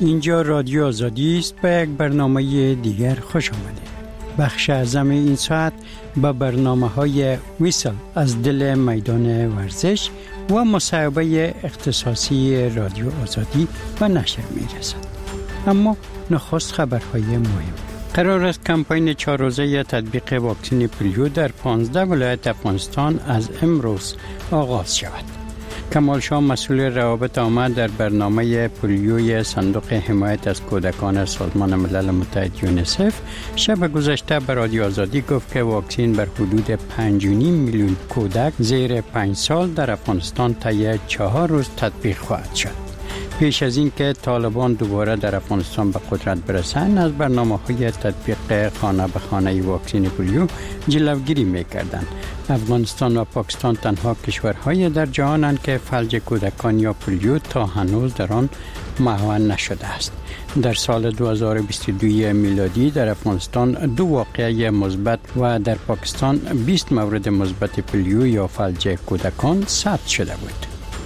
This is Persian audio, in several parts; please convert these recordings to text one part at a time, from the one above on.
اینجا رادیو آزادی است. به یک برنامه دیگر خوش آمدید. بخش اعظم این ساعت با برنامه‌های ویسل از دل میدان ورزش و مصاحبه اختصاصی رادیو آزادی و نشر می‌رسد. اما نخست خبرهای مهم. قرار است کمپین 4 روزه تطبیق واکسن پولیو در 15 ولایت افغانستان از امروز آغاز شود. کمال شاه مسئول روابط عامه در برنامه پولیوی صندوق حمایت از کودکان سازمان ملل متحد یونیسف شب گذشته به رادیو آزادی گفت که واکسن بر حدود 5.5 میلیون کودک زیر 5 سال در افغانستان طی 4 روز تطبیق خواهد شد. پیش از این که طالبان دوباره در افغانستان به قدرت برسند، از برنامه‌های تطبیق خانه به خانه واکسن پولیو جلوگیری می‌کردند. افغانستان و پاکستان تنها کشورهای در جهانند که فلج کودکان یا پولیو تا هنوز در آن معاون نشده است. در سال 2022 میلادی در افغانستان 2 واقعه مثبت و در پاکستان 20 مورد مثبت پولیو یا فلج کودکان ثبت شده بود.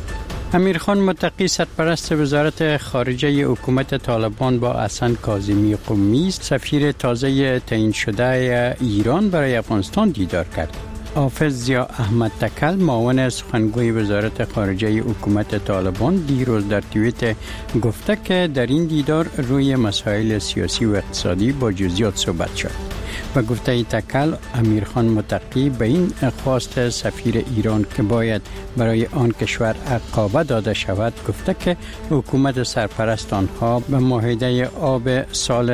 امیرخان متقی سرپرست وزارت خارجه حکومت طالبان با حسن کاظمی قمی سفیر تازه تعیین شده ایران برای افغانستان دیدار کرد. حافظ ضیا احمد تکل معاون سخنگوی وزارت خارجه حکومت طالبان دیروز در توییت گفته که در این دیدار روی مسائل سیاسی و اقتصادی با جزئیات صحبت شد. و گفته تکل امیرخان متقی به این خواست سفیر ایران که باید برای آن کشور عقابه داده شود گفته که حکومت سرپرست آنها به معاهده آب سال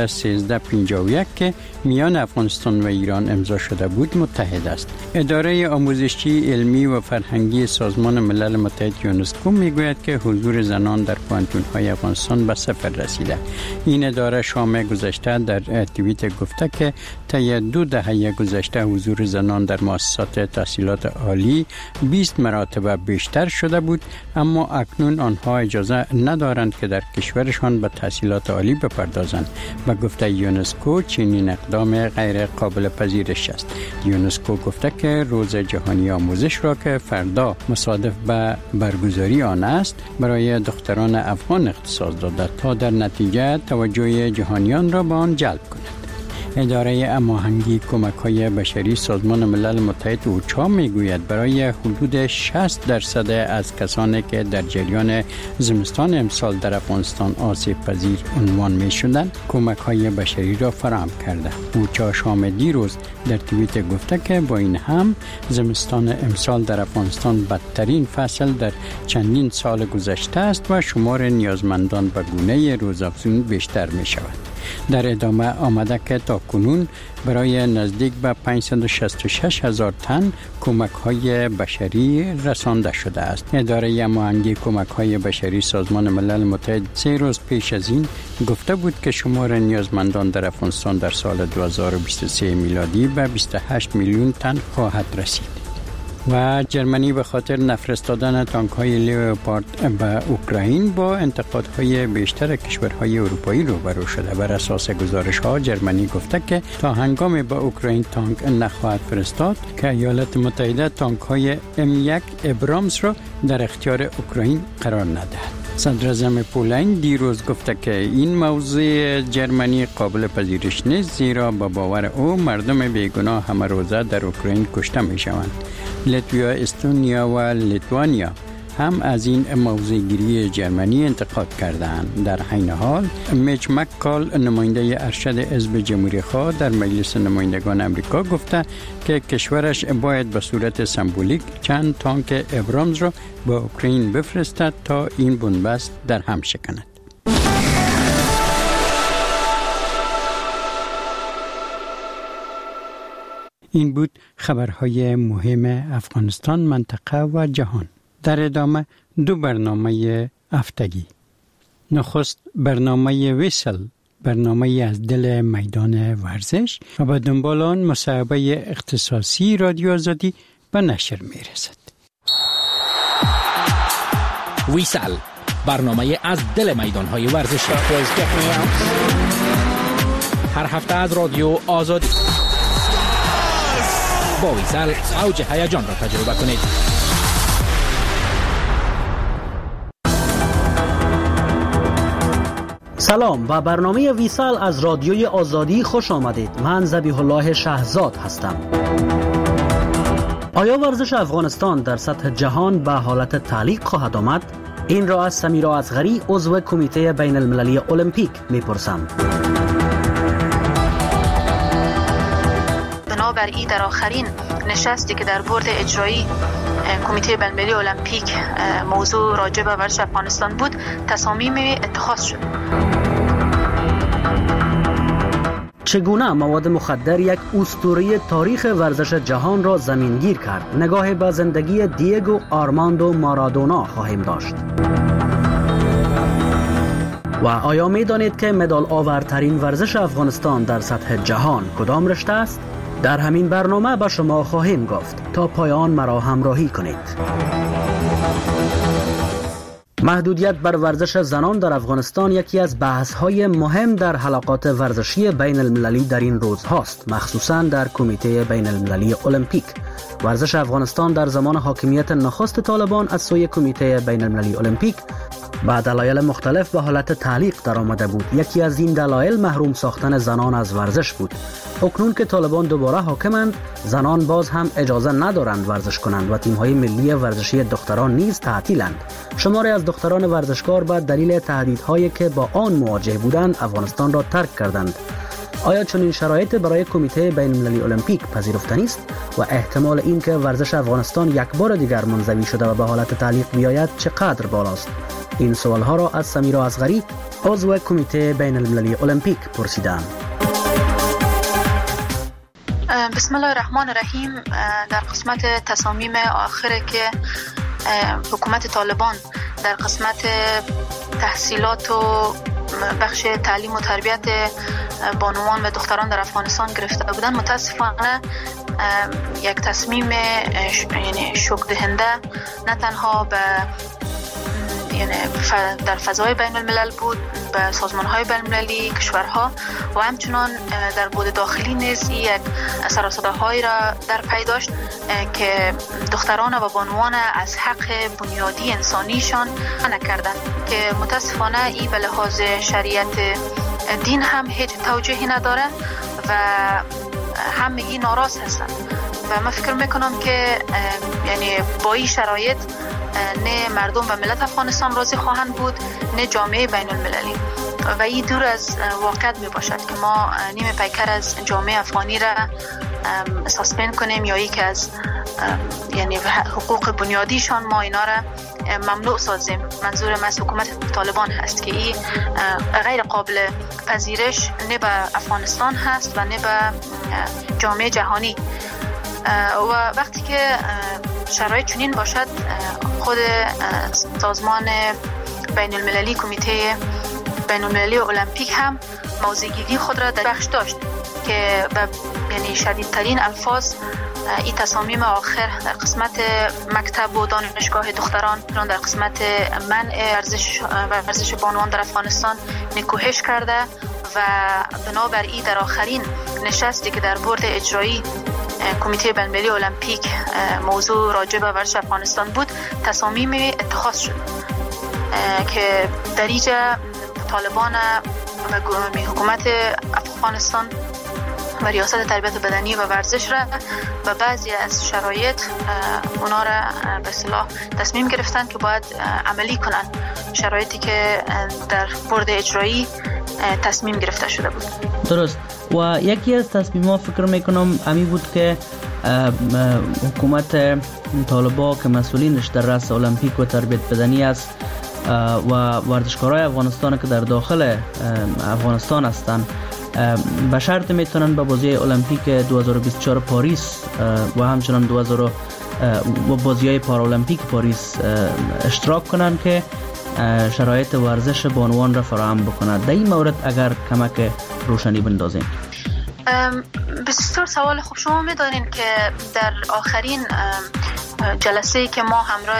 1351 که میان افغانستان و ایران امضا شده بود متحد است. اداره آموزشی علمی و فرهنگی سازمان ملل متحد یونسکو میگوید که حضور زنان در پوهنتون‌های افغانستان به 0 رسیده. این اداره شام گذشته در توییت گفته که طی 2 دهه گذشته حضور زنان در مؤسسات تحصیلات عالی 20 مراتب بیشتر شده بود، اما اکنون آنها اجازه ندارند که در کشورشان به تحصیلات عالی بپردازند. به گفته یونسکو چنین اقدام غیر قابل پذیرش است. یونسکو گفته که روز جهانی آموزش را که فردا مصادف به برگزاری آن است برای دختران افغان اختصاص داده تا در نتیجه توجه جهانیان را به آن جلب کند. اداره هماهنگی کمک‌های بشری سازمان ملل متحد اوچا میگوید برای حدود 60% از کسانی که در جریان زمستان امسال در افغانستان آسیب پذیر عنوان می‌شدند کمک‌های بشری را فراهم کرده. اوچا شام دیروز در توییت گفته که با این هم زمستان امسال در افغانستان بدترین فصل در چندین سال گذشته است و شمار نیازمندان به گونه روزافزون بیشتر می‌شود. در ادامه آمده که تا کنون برای نزدیک به 566,000 تن کمک‌های بشری رسانده شده است. اداره هماهنگی کمک‌های بشری سازمان ملل متحد 3 روز پیش از این گفته بود که شمار نیازمندان در افغانستان در سال 2023 میلادی به 28 میلیون تن خواهد رسید. و جرمنی به خاطر نفرستادن تانک‌های لیوپارد به اوکراین با انتقادهای بیشتر کشورهای اروپایی روبرو شده. بر اساس گزارش‌ها جرمنی گفته که تا هنگامی به اوکراین تانک نخواهد فرستاد که ایالات متحده تانک‌های M1 ابرامز را در اختیار اوکراین قرار ندهد. صدراعظم پولند دیروز گفته که این موضوع جرمنی قابل پذیرش نیست، زیرا با باور او مردم بیگناه همه روزه در اوکراین کشته می شوند. لیتویا، استونیا و لیتوانیا هم از این موضوع گیری جرمنی انتقاد کردند. در حین حال میچ مککال نماینده ارشد حزب جمهوری خواه در مجلس نمایندگان آمریکا گفته که کشورش باید به صورت سمبولیک چند تانک ابرامز را به اوکراین بفرستد تا این بنبست در هم شکند. این بود خبرهای مهم افغانستان، منطقه و جهان. در ادامه 2 برنامه هفتگی. نخست برنامه ویسل، برنامه از دل میدان ورزش و به دنبال آن مصاحبه اختصاصی رادیو آزادی به نشر میرسد. ویسل، برنامه از دل میدانهای ورزشی. هر هفته از رادیو آزادی. با ویسل اوج هیجان را تجربه کنید. سلام، به برنامه ویسال از رادیوی آزادی خوش آمدید. من ذبیح الله شهزاد هستم. آیا ورزش افغانستان در سطح جهان به حالت تعلیق خواهد آمد؟ این را از سمیرا اصغری، عضو کمیته بین المللی المپیک میپرسم. بنابراین در آخرین نشستی که در بورد اجرایی کمیته بین المللی المپیک موضوع راجع به ورزش افغانستان بود، تصامیم اتخاذ شد. چگونه مواد مخدر یک اسطوره تاریخ ورزش جهان را زمینگیر کرد؟ نگاه به زندگی دیگو آرماندو مارادونا خواهیم داشت. و آیا می دانید که مدال آورترین ورزش افغانستان در سطح جهان کدام رشته است؟ در همین برنامه به شما خواهیم گفت. تا پایان مرا همراهی کنید. محدودیت بر ورزش زنان در افغانستان یکی از بحث‌های مهم در حلقات ورزشی بین المللی در این روز هاست، مخصوصاً در کمیته بین المللی المپیک. ورزش افغانستان در زمان حاکمیت نخست طالبان از سوی کمیته بین المللی المپیک با دلایل مختلف به حالت تعلیق در آمده بود. یکی از این دلایل محروم ساختن زنان از ورزش بود. اکنون که طالبان دوباره حاکمند، زنان باز هم اجازه ندارند ورزش کنند و تیم‌های ملی ورزشی دختران نیز تعطیلند. شماری از دختران ورزشکار به دلیل تهدیدهایی که با آن مواجه بودند افغانستان را ترک کردند. آیا چنین شرایط برای کمیته بین المللی المپیک پذیرفتنی است و احتمال این که ورزش افغانستان یک بار دیگر منزوی شده و به حالت تعلیق بیاید چقدر بالاست؟ این سوالها را از سمیرا اصغری، عضو کمیته بین المللی المپیک پرسیدم. بسم الله الرحمن الرحیم. در قسمت تصامیم آخره که حکومت طالبان در قسمت تحصیلات و بخش تعلیم و تربیت بانوان و دختران در افغانستان گرفته بودن، متاسفانه یک تصمیم یعنی شوک دهنده نه تنها به در فضای بین الملل بود، به سازمان های بین المللی کشورها و همچنان در بود داخلی نیز یک سر و صداهایی را در پی داشت که دختران و بانوان از حق بنیادی انسانیشان نکردند که متاسفانه این به لحاظ شریعت دین هم هیچ توجیهی نداره و همگی ناراض هستند و من فکر میکنم که یعنی با این شرایط نه مردم و ملت افغانستان راضی خواهند بود، نه جامعه بین المللی و این دور از واقعیت می باشد که ما نیم پیکر از جامعه افغانی را ساسپند کنیم یا یک از یعنی حقوق بنیادیشان ما اینا را ممنوع سازیم. منظورم از حکومت طالبان هست که این غیر قابل پذیرش نه به افغانستان هست و نه به جامعه جهانی. و وقتی که شرایط چنین باشد، خود سازمان بین المللی کمیته بین المللی المپیک هم موضع‌گیری خود را در بخش داشت که یعنی شدیدترین الفاظ این تصامیم آخر در قسمت مکتب و دانشگاه دختران، در قسمت منع ورزش بانوان در افغانستان نکوهش کرده و بنابراین در آخرین نشستی که در بورد اجرایی کمیته بین المللی المپیک موضوع راجع به ورزش افغانستان بود، تصامیم اتخاذ شد که در اینجا طالبان و حکومت افغانستان و ریاست تربیت بدنی و ورزش را و بعضی از شرایط اونا را به اصطلاح تصمیم گرفتن که باید عملی کنن شرایطی که در بورد اجرایی تصمیم گرفته شده بود. درست. و یکی از تصمیم‌ها فکر میکنم امی بود که حکومت طالبان که مسئولینش در رأس المپیک و تربیت بدنی است و ورزشکارای افغانستان که در داخل افغانستان هستند به شرط میتونن به بازی المپیک 2024 پاریس و همچنان و بازی‌های پارالمپیک پاریس اشتراک کنن که شرایط ورزش بانوان را فراهم بکند. در این مورد اگر کمک روشنی بندازیم. بسیار سوال خوب. شما می‌دانید که در آخرین جلسه‌ای که ما همراه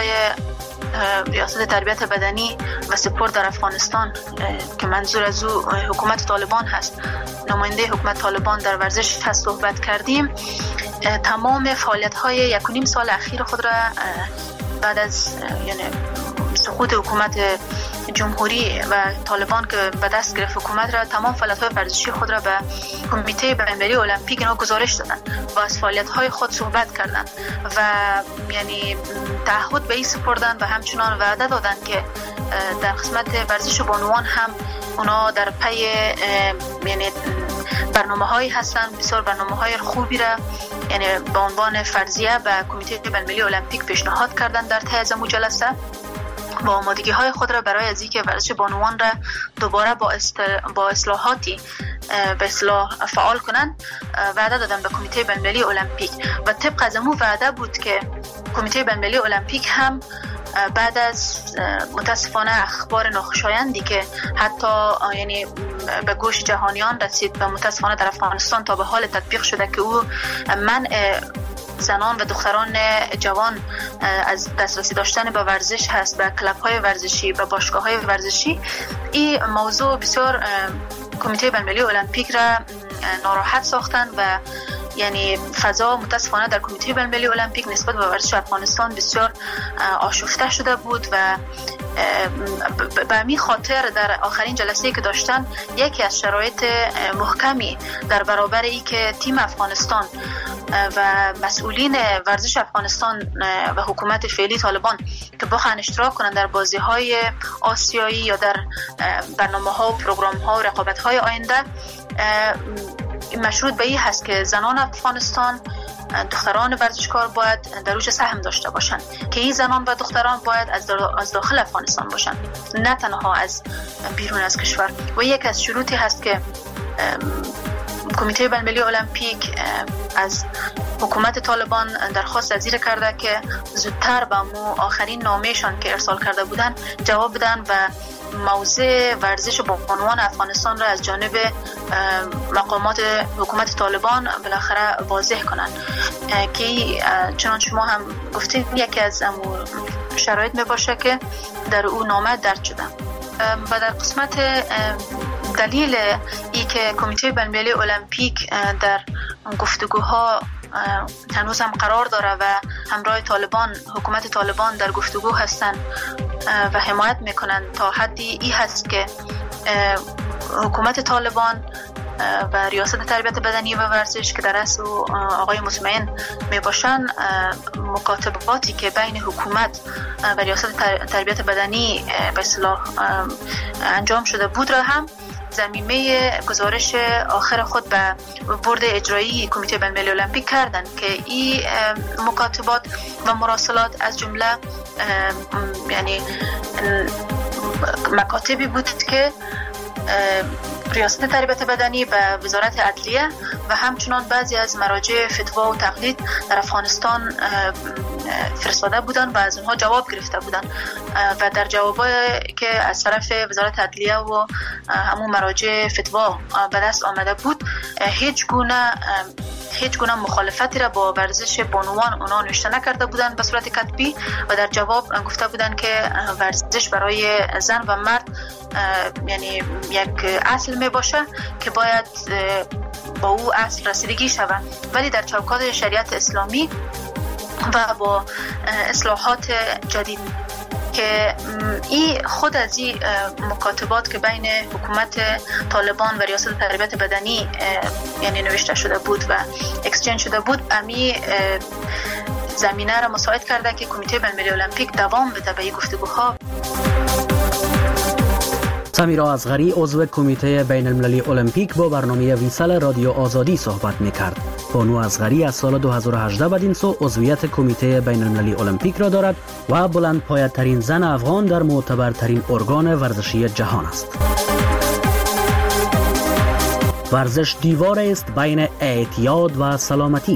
ریاست تربیت بدنی و سپورت در افغانستان که منظور از او حکومت طالبان هست، نماینده حکومت طالبان در ورزش هست، صحبت کردیم. تمام فعالیت‌های 1.5 سال اخیر خود را بعد از یعنی سقوط حکومت جمهوری و طالبان که به دست گرفت حکومت را، تمام فعالیت‌های ورزشی خود را به کمیته بین‌المللی المپیک اینا گزارش دادن و از فعالیت‌های خود صحبت کردند و یعنی تعهد به این سپردن و همچنان وعده دادن که در قسمت ورزش بانوان هم اونا در پی یعنی برنامه‌هایی هستن، بسیار برنامه‌های خوبی را یعنی به عنوان فرضیه به کمیته بین‌المللی المپیک پیشنهاد کردن در طی از جلسه با آمادگی‌های خود را برای از اینکه ورزش بانوان را دوباره با اصلاحاتی به اصلاح فعال کنند وعده دادن به کمیته بین‌المللی المپیک و طبق از همون وعده بود که کمیته بین‌المللی المپیک هم بعد از متاسفانه اخبار ناخوشایندی که حتی یعنی به گوش جهانیان رسید و متاسفانه در افغانستان تا به حال تطبیق شده که او منع زنان و دختران جوان از دسترسی داشتن به ورزش هست، به کلب‌های ورزشی، به باشگاه‌های ورزشی، این موضوع بسیار کمیته بین‌المللی المپیک را ناراحت ساختند و یعنی فضا متاسفانه در کمیته بین‌المللی المپیک نسبت به ورزش افغانستان بسیار آشفته شده بود و به همین خاطر در آخرین جلسه‌ای که داشتن یکی از شرایط محکمی در برابر این که تیم افغانستان و مسئولین ورزش افغانستان و حکومت فعلی طالبان که بخواهند اشتراک کنند در بازی‌های آسیایی یا در برنامه‌ها و پروگرام‌ها و رقابت‌های آینده مشروط به این هست که زنان افغانستان، دختران ورزشکار باید در اوج سهم داشته باشند که این زنان و دختران باید از داخل افغانستان باشند نه تنها از بیرون از کشور و یک از شروطی هست که کمیته بین‌المللی المپیک از حکومت طالبان درخواست از این کرده که زودتر به آخرین نامه‌شان که ارسال کرده بودن جواب بدن و موضع ورزش بانوان افغانستان را از جانب مقامات حکومت طالبان بالاخره واضح کنند که چنان شما هم گفتید یکی از شرایط می باشه که در او نامه درج شده و در قسمت دلیل ای که کمیته بین‌المللی المپیک در گفتگوها هنوز هم قرار داره و همراه طالبان حکومت طالبان در گفتگو هستند و حمایت میکنن تا حدی ای هست که حکومت طالبان و ریاست تربیت بدنی و ورزش که در اصل آقای مطمئن می باشن مکاتباتی که بین حکومت و ریاست تربیت بدنی به اصطلاح انجام شده بود را هم ضمیمه گزارش آخر خود به بورد اجرایی کمیته بین‌المللی المپیک کردن که این مکاتبات و مراسلات از جمله یعنی مکاتبی بود که ریاست تربیت بدنی به وزارت عدلیه و همچنان بعضی از مراجع فتوا و تقلید در افغانستان فرستاده بودن و از اونها جواب گرفته بودن و در جوابایی که از طرف وزارت عدلیه و همون مراجع فتوا به دست آمده بود هیچ گونه مخالفتی را با ورزش بانوان اونا نوشته نکرده بودن به صورت کتبی و در جواب گفته بودن که ورزش برای زن و مرد یعنی یک اصل می باشه که باید با او اصل رسیدگی شود ولی در چوکات شریعت اسلامی و با اصلاحات جدید که این خود از این مکاتبات که بین حکومت طالبان و ریاست تربیت بدنی یعنی نوشته شده بود و اکسچنج شده بود امی زمینه را مساعد کرده که کمیته بین‌المللی المپیک دوام بده به این گفتگوها. سمیرا اصغری عضو کمیته بین المللی المپیک با برنامه ویسال رادیو آزادی صحبت میکرد. بانو اصغری از سال 2018 بدین سو عضویت کمیته بین المللی المپیک را دارد و بلندپایه‌ترین زن افغان در معتبرترین ارگان ورزشی جهان است. ورزش دیوار است بین اعتیاد و سلامتی.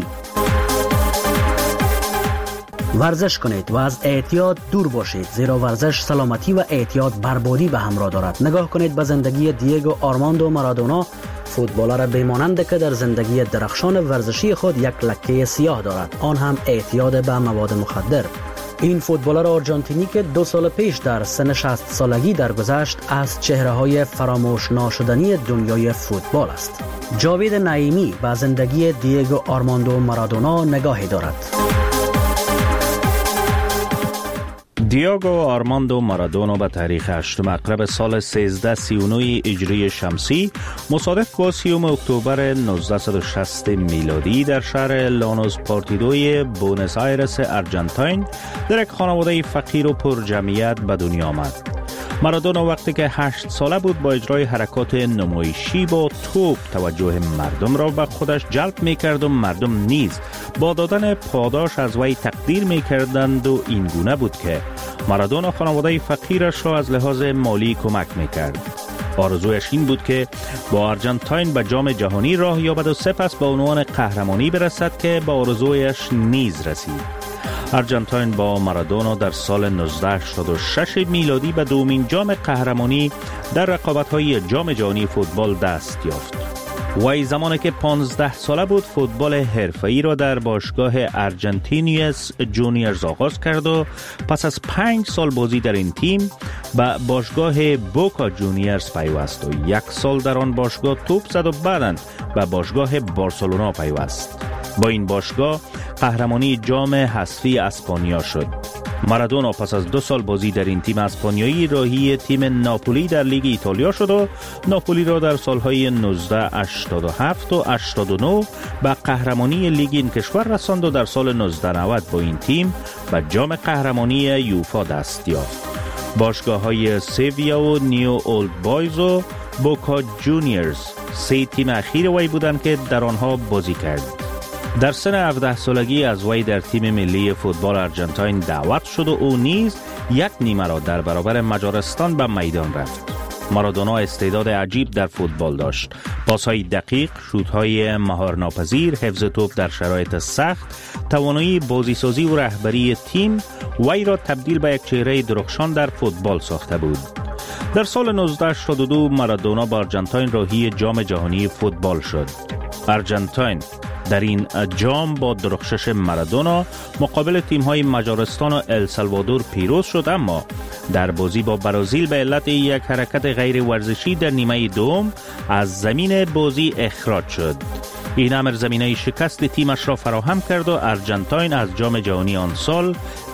ورزش کنید و از اعتیاد دور باشید زیرا ورزش سلامتی و اعتیاد بربادی به همراه دارد. نگاه کنید به زندگی دیگو آرماندو مارادونا، فوتبالر بیمانند که در زندگی درخشان ورزشی خود یک لکه سیاه دارد، آن هم اعتیاد به مواد مخدر. این فوتبالر آرژانتینی که 2 سال پیش در سن 60 سالگی درگذشت از چهره‌های فراموش ناشدنی دنیای فوتبال است. جاوید نعیمی به زندگی دیگو آرماندو مارادونا نگاهی دارد. دیاگو آرماندو مارادونا به تاریخ 8 مقرب سال 1339 هجری شمسی مصادف با 30 اکتبر 1960 میلادی در شهر لانوس پارتیدوی بونس آیرس آرژانتین در یک خانواده فقیر و پر جمعیت به دنیا آمد. مارادونا وقتی که 8 ساله بود با اجرای حرکات نمایشی با توپ توجه مردم را به خودش جلب می‌کرد و مردم نیز با دادن پاداش از وی تقدیر می‌کردند و این گونه بود که مارادونا خانواده فقیرش را از لحاظ مالی کمک می‌کرد. آرزویش این بود که با آرژانتین به جام جهانی راه یابد و سپس به عنوان قهرمانی برسد که به آرزویش نیز رسید. آرژانتین با مارادونا در سال 1986 میلادی به دومین جام قهرمانی در رقابت‌های جام جهانی فوتبال دست یافت. وی زمانی که 15 ساله بود فوتبال حرفه‌ای را در باشگاه ارجنتینیوس جونیورز آغاز کرد و پس از 5 سال بازی در این تیم به باشگاه بوکا جونیورز پیوست و 1 سال در آن باشگاه توپ زد و بعداً به باشگاه بارسلونا پیوست. با این باشگاه قهرمانی جام حذفی اسپانیا شد. مارادونا پس از 2 سال بازی در این تیم اسپانیایی راهی تیم ناپولی در لیگ ایتالیا شد و ناپولی را در سالهای 1987 و 89 به قهرمانی لیگ این کشور رساند و در سال 1990 با این تیم به جام قهرمانی یوفا دست یافت. باشگاه‌های سیویا و نیو اولد بایز و بوکا جونیورز 3 تیم اخیر وی بودند که در آنها بازی کرد. در سن 17 سالگی از وی در تیم ملی فوتبال آرژانتین دعوت شد و او نیز 1 نیمه را در برابر مجارستان به میدان رفت. مارادونا استعداد عجیب در فوتبال داشت. پاس‌های دقیق، شوت‌های مهارناپذیر، حفظ توپ در شرایط سخت، توانایی بازیسازی و رهبری تیم وی را تبدیل به یک چهره درخشان در فوتبال ساخته بود. در سال 1982 مارادونا با آرژانتین راهی جام جهانی فوتبال شد. آرژانتین در این جام با درخشش مارادونا مقابل تیم‌های مجارستان و السالوادور پیروز شد، اما در بازی با برزیل به علت یک حرکت غیر ورزشی در نیمه دوم از زمین بازی اخراج شد. این امر زمینه شکست تیمش را فراهم کرد و آرژانتین از جام جهانی آن سال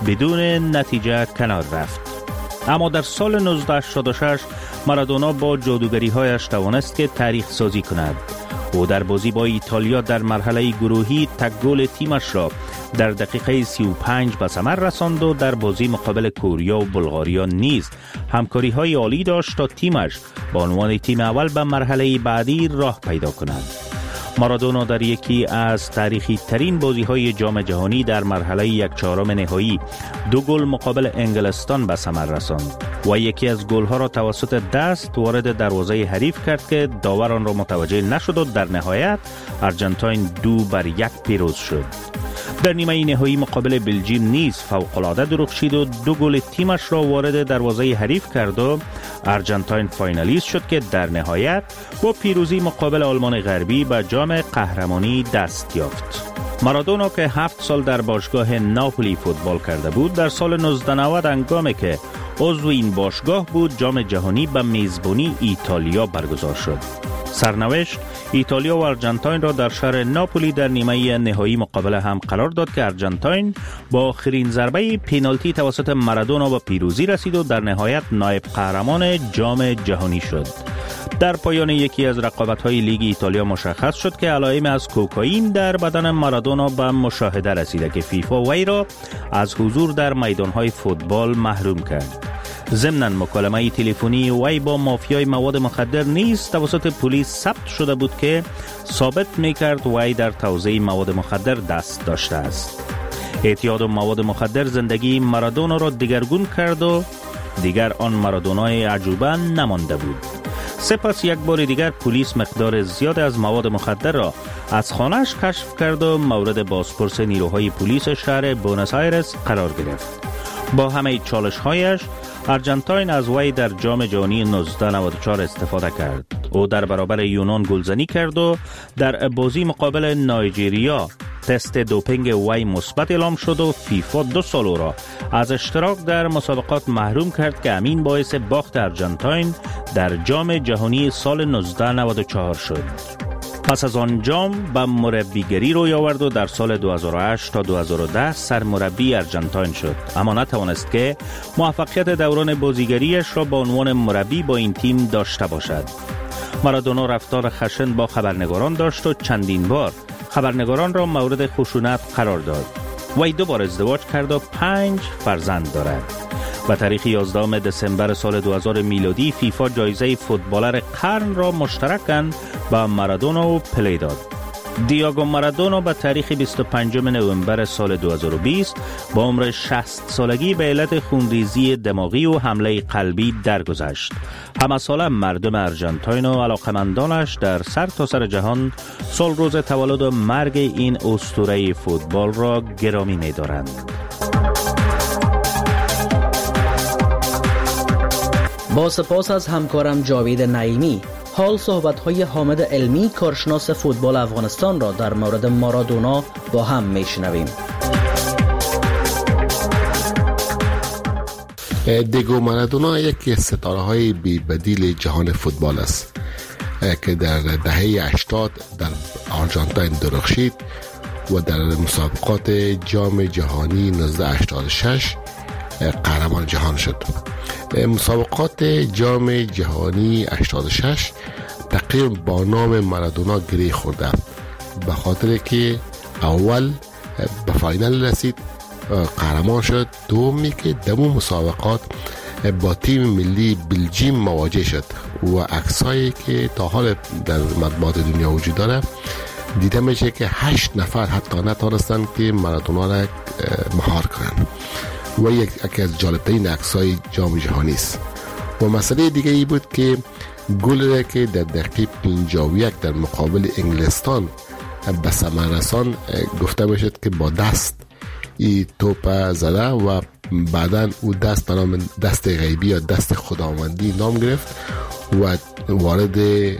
بدون نتیجه کنار رفت. اما در سال 1986 مارادونا با جادوگری‌هایش توانست که تاریخ سازی کند. او در بازی با ایتالیا در مرحله گروهی تک گل تیمش را در دقیقه 35 به ثمر رساند و در بازی مقابل کوریا و بلغاریا نیز همکاری‌های عالی داشت تا تیمش با عنوان تیم اول به مرحله بعدی راه پیدا کند. مارادونا در یکی از تاریخی ترین بازی‌های جام جهانی در مرحله 1/4 نهایی 2 گل مقابل انگلستان به ثمر رساند و یکی از گل‌ها را توسط دست وارد دروازه حریف کرد که داور آن را متوجه نشد و در نهایت آرژانتین 2-1 پیروز شد. در نیمه نهایی مقابل بلژیم نیز فوق‌العاده درخشید و 2 گل تیمش را وارد دروازه حریف کرد و آرژانتین فاینالیست شد که در نهایت با پیروزی مقابل آلمان غربی به جام قهرمانی دست یافت. مارادونا که 7 سال در باشگاه ناپولی فوتبال کرده بود، در سال 1990 هنگامی که عضو این باشگاه بود جام جهانی به میزبانی ایتالیا برگزار شد. سرنوشت ایتالیا و آرژانتین را در شهر ناپولی در نیمه نهایی مقابل هم قرار داد که آرژانتین با آخرین ضربه پنالتی توسط مارادونا به پیروزی رسید و در نهایت نایب قهرمان جام جهانی شد. در پایان یکی از رقابت‌های لیگ ایتالیا مشخص شد که علائم از کوکائین در بدن مارادونا به مشاهده رسیده که فیفا وی را از حضور در میدان‌های فوتبال محروم کرد. ضمناً مکالمه تلفنی وی با مافیای مواد مخدر نیز توسط پلیس ثبت شده بود که ثابت می‌کرد وی در توزیع مواد مخدر دست داشته است. اعتیاد به مواد مخدر زندگی مارادونا را دگرگون کرد و دیگر آن مارادونای عجوبه نمانده بود. سپس یک بار دیگر پلیس مقدار زیاد از مواد مخدر را از خانه‌اش کشف کرد و مورد بازپرس نیروهای پلیس شهر بونس آیرس قرار گرفت. با همه چالش‌هایش آرژانتین از وی در جام جهانی 1994 استفاده کرد. او در برابر یونان گلزنی کرد و در بازی مقابل نایجریا تست دوپینگ وی مثبت اعلام شد و فیفا 2 سال او را از اشتراک در مسابقات محروم کرد که همین باعث باخت آرژانتین در جام جهانی سال 1994 شد. پس از آن جام به مربیگری روی آورد و در سال 2008 تا 2010 سرمربی ارژانتین شد، اما نتوانست که موفقیت دوران بازیگریش را به عنوان مربی با این تیم داشته باشد. مارادونا رفتار خشن با خبرنگاران داشت و چندین بار خبرنگاران را مورد خشونت قرار داد. وی 2 بار ازدواج کرد و 5 فرزند دارد. و تاریخ 11 دسامبر سال 2000 میلادی فیفا جایزه فوتبالر قرن را مشترکاً با مارادونا و پله داد. دیاگو مارادونا به تاریخ 25 نوامبر سال 2020 با عمر 60 سالگی به علت خونریزی دماغی و حمله قلبی درگذشت. همه ساله مردم ارژانتین و علاقمندانش در سرتاسر جهان سال روز تولد و مرگ این اسطوره فوتبال را گرامی می‌دارند. با سپاس از همکارم جاوید نعیمی، حال صحبت‌های حامد علمی کارشناس فوتبال افغانستان را در مورد مارادونا با هم میشنویم. دیگو مارادونا یکی از ستاره‌های بی‌بدیل جهان فوتبال است که در دهه 80 در آرژانتین درخشید و در مسابقات جام جهانی 1986 قهرمان جهان شد. مسابقات جام جهانی 86 تقریبا با نام مارادونا گره خورده به خاطر که اول به فاینال رسید، قهرمان شد، دومی که دمو مسابقات با تیم ملی بلژیم مواجه شد و عکسایی که تا حال در مطبوعات دنیا وجود داره دیده میشه که 8 نفر حتی نتونستن که مارادونا را مهار کنن و یکی از جالبترین عکسای جام جهانی است. و مسئله دیگه ای بود که گل که در دقیقه 51 در مقابل انگلستان به ثمر رسان گفته میشد که با دست این توپ زده و بعداً او دست به نام دست غیبی یا دست خداوندی نام گرفت و وارد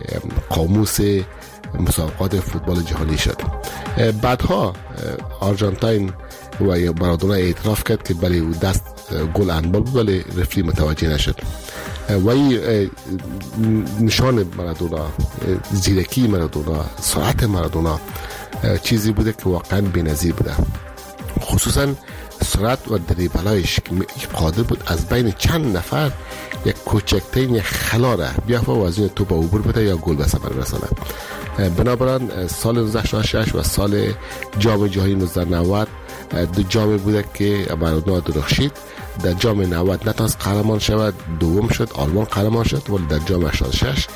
قاموس مسابقات فوتبال جهانی شد. بعدها آرژانتین و مارادونا اعتراف کرد که بله او دست گل هندبال بود ولی رفری متوجه نشد. و این نشان مارادونا، زیرکی مارادونا، سرعت مارادونا چیزی بوده که واقعا بی‌نظیر بوده، خصوصا سرعت و دریبلایش که قادر بود از بین چند نفر یک کوچکترین خلا را بیافته و از این توپ عبور بده یا گل به ثمر برسانه. بنابراین سال 1986 و سال جام جهانی 1990 دو جامی بوده که مارادونا درخشید. در جام 90 نتونست قهرمان شود، دوم شد، آلمان قهرمان شد، ولی در جام 86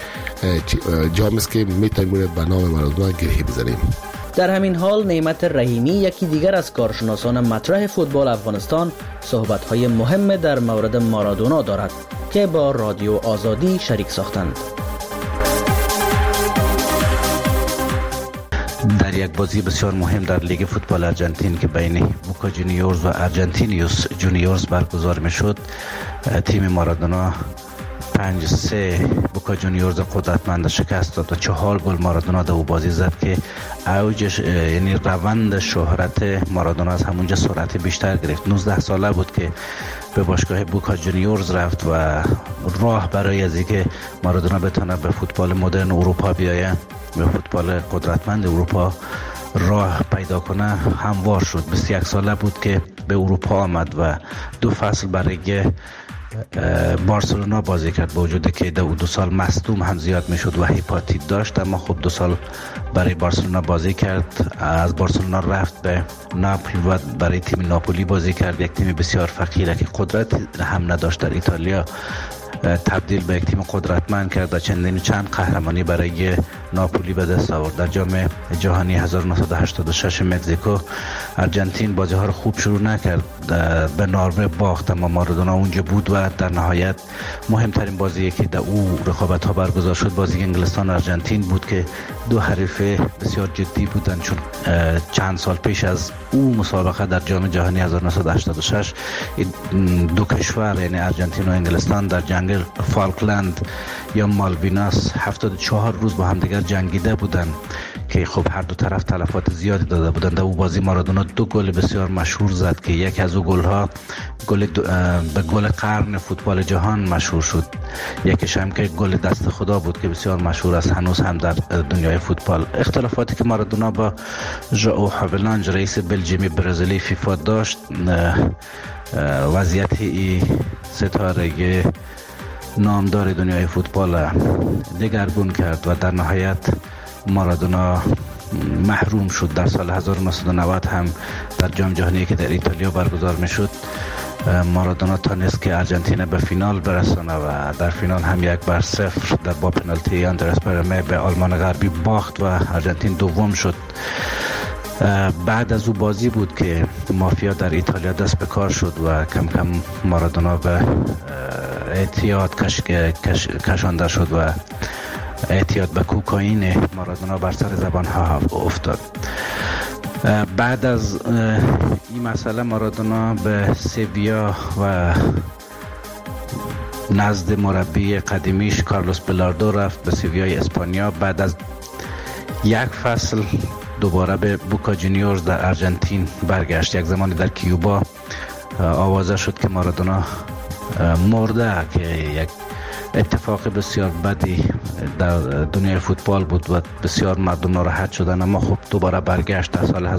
جامی است که میتونیم به نام مارادونا گره بزنیم. در همین حال نعمت رحیمی، یکی دیگر از کارشناسان مطرح فوتبال افغانستان، صحبت‌های مهم در مورد مارادونا دارد که با رادیو آزادی شریک ساختند. در یک بازی بسیار مهم در لیگ فوتبال ارژانتین که بین بوکا جونیورز و ارژانتینیوس جونیورز برگزار میشد، تیم مارادونا 5-3 بوکا جونیورز قدرتمند شکست داد و 4 گل مارادونا در او بازی زد که اوجش، یعنی روند شهرت مارادونا از همونجا سرعت بیشتر گرفت. 19 ساله بود که به باشگاه بوکا جونیورز رفت و راه برای از اینکه مارادونا بتونه به فوتبال مدرن اروپا بیایه، به فوتبال قدرتمند اروپا راه پیدا کنه، هموار شد. 21 ساله بود که به اروپا آمد و 2 فصل برای بارسلونا بازی کرد، با وجودی که 2 سال مصدوم هم زیاد میشد و هپاتیت داشت، اما خب 2 سال برای بارسلونا بازی کرد. از بارسلونا رفت به ناپولی و برای تیم ناپولی بازی کرد، یک تیم بسیار فقیره که قدرت هم نداشت در ایتالیا، تبدیل به یک تیم قدرتمند کرد و چند قهرمانی برای ناپولی به دست آورد. در جام جهانی 1986 مکزیکو ارژانتین بازی ها رو خوب شروع نکرد، به نروژ باخت، اما مارادونا اونجا بود و در نهایت مهمترین بازی که در او رقابت ها برگزار شد بازی انگلستان و ارژانتین بود که 2 حریف بسیار جدی بودند، چون چند سال پیش از او مسابقه در جام جهانی 1986 2 کشور یعنی ارژانتین و انگلستان در جنگ فالکلند یا مالویناس 74 روز با هم دیگر جنگیده بودند که که خب هر دو طرف تلفات زیادی داده بودند. در او بازی مارادونا 2 گل بسیار مشهور زد که یک از او گل‌ها به گل قرن فوتبال جهان مشهور شد. یکیش هم که گل دست خدا بود که بسیار مشهور است هنوز هم در دنیای فوتبال. اختلافاتی که مارادونا با ژائو هاولانج رئیس بلژیمی برزیلی فیفا داشت وضعیت ستاره نامدار دنیای فوتبال دگرگون کرد و در نهایت مارادونا محروم شد. در سال 1990 هم در جام جهانی که در ایتالیا برگزار می شد مارادونا تانست که ارژانتین به فینال برسانه و در فینال هم 1-0 در با پنالتی آندرس پرمه به آلمان غربی باخت و ارژانتین دوم شد. بعد از او بازی بود که مافیا در ایتالیا دست به کار شد و کم کم مارادونا به اعتیاد کشانده شد و اعتیاد به کوکائین مارادونا بر سر زبان ها افتاد. بعد از این مسئله مارادونا به سویا و نزد مربی قدیمیش کارلوس بیلاردو رفت به سویای اسپانیا. بعد از یک فصل دوباره به بوکا جونیورز در ارژانتین برگشت. یک زمانی در کیوبا آوازه شد که مارادونا مرده که یک اتفاق بسیار بدی در دنیای فوتبال بود و بسیار مردم ناراحت شدن، اما خب دوباره برگشت. در سال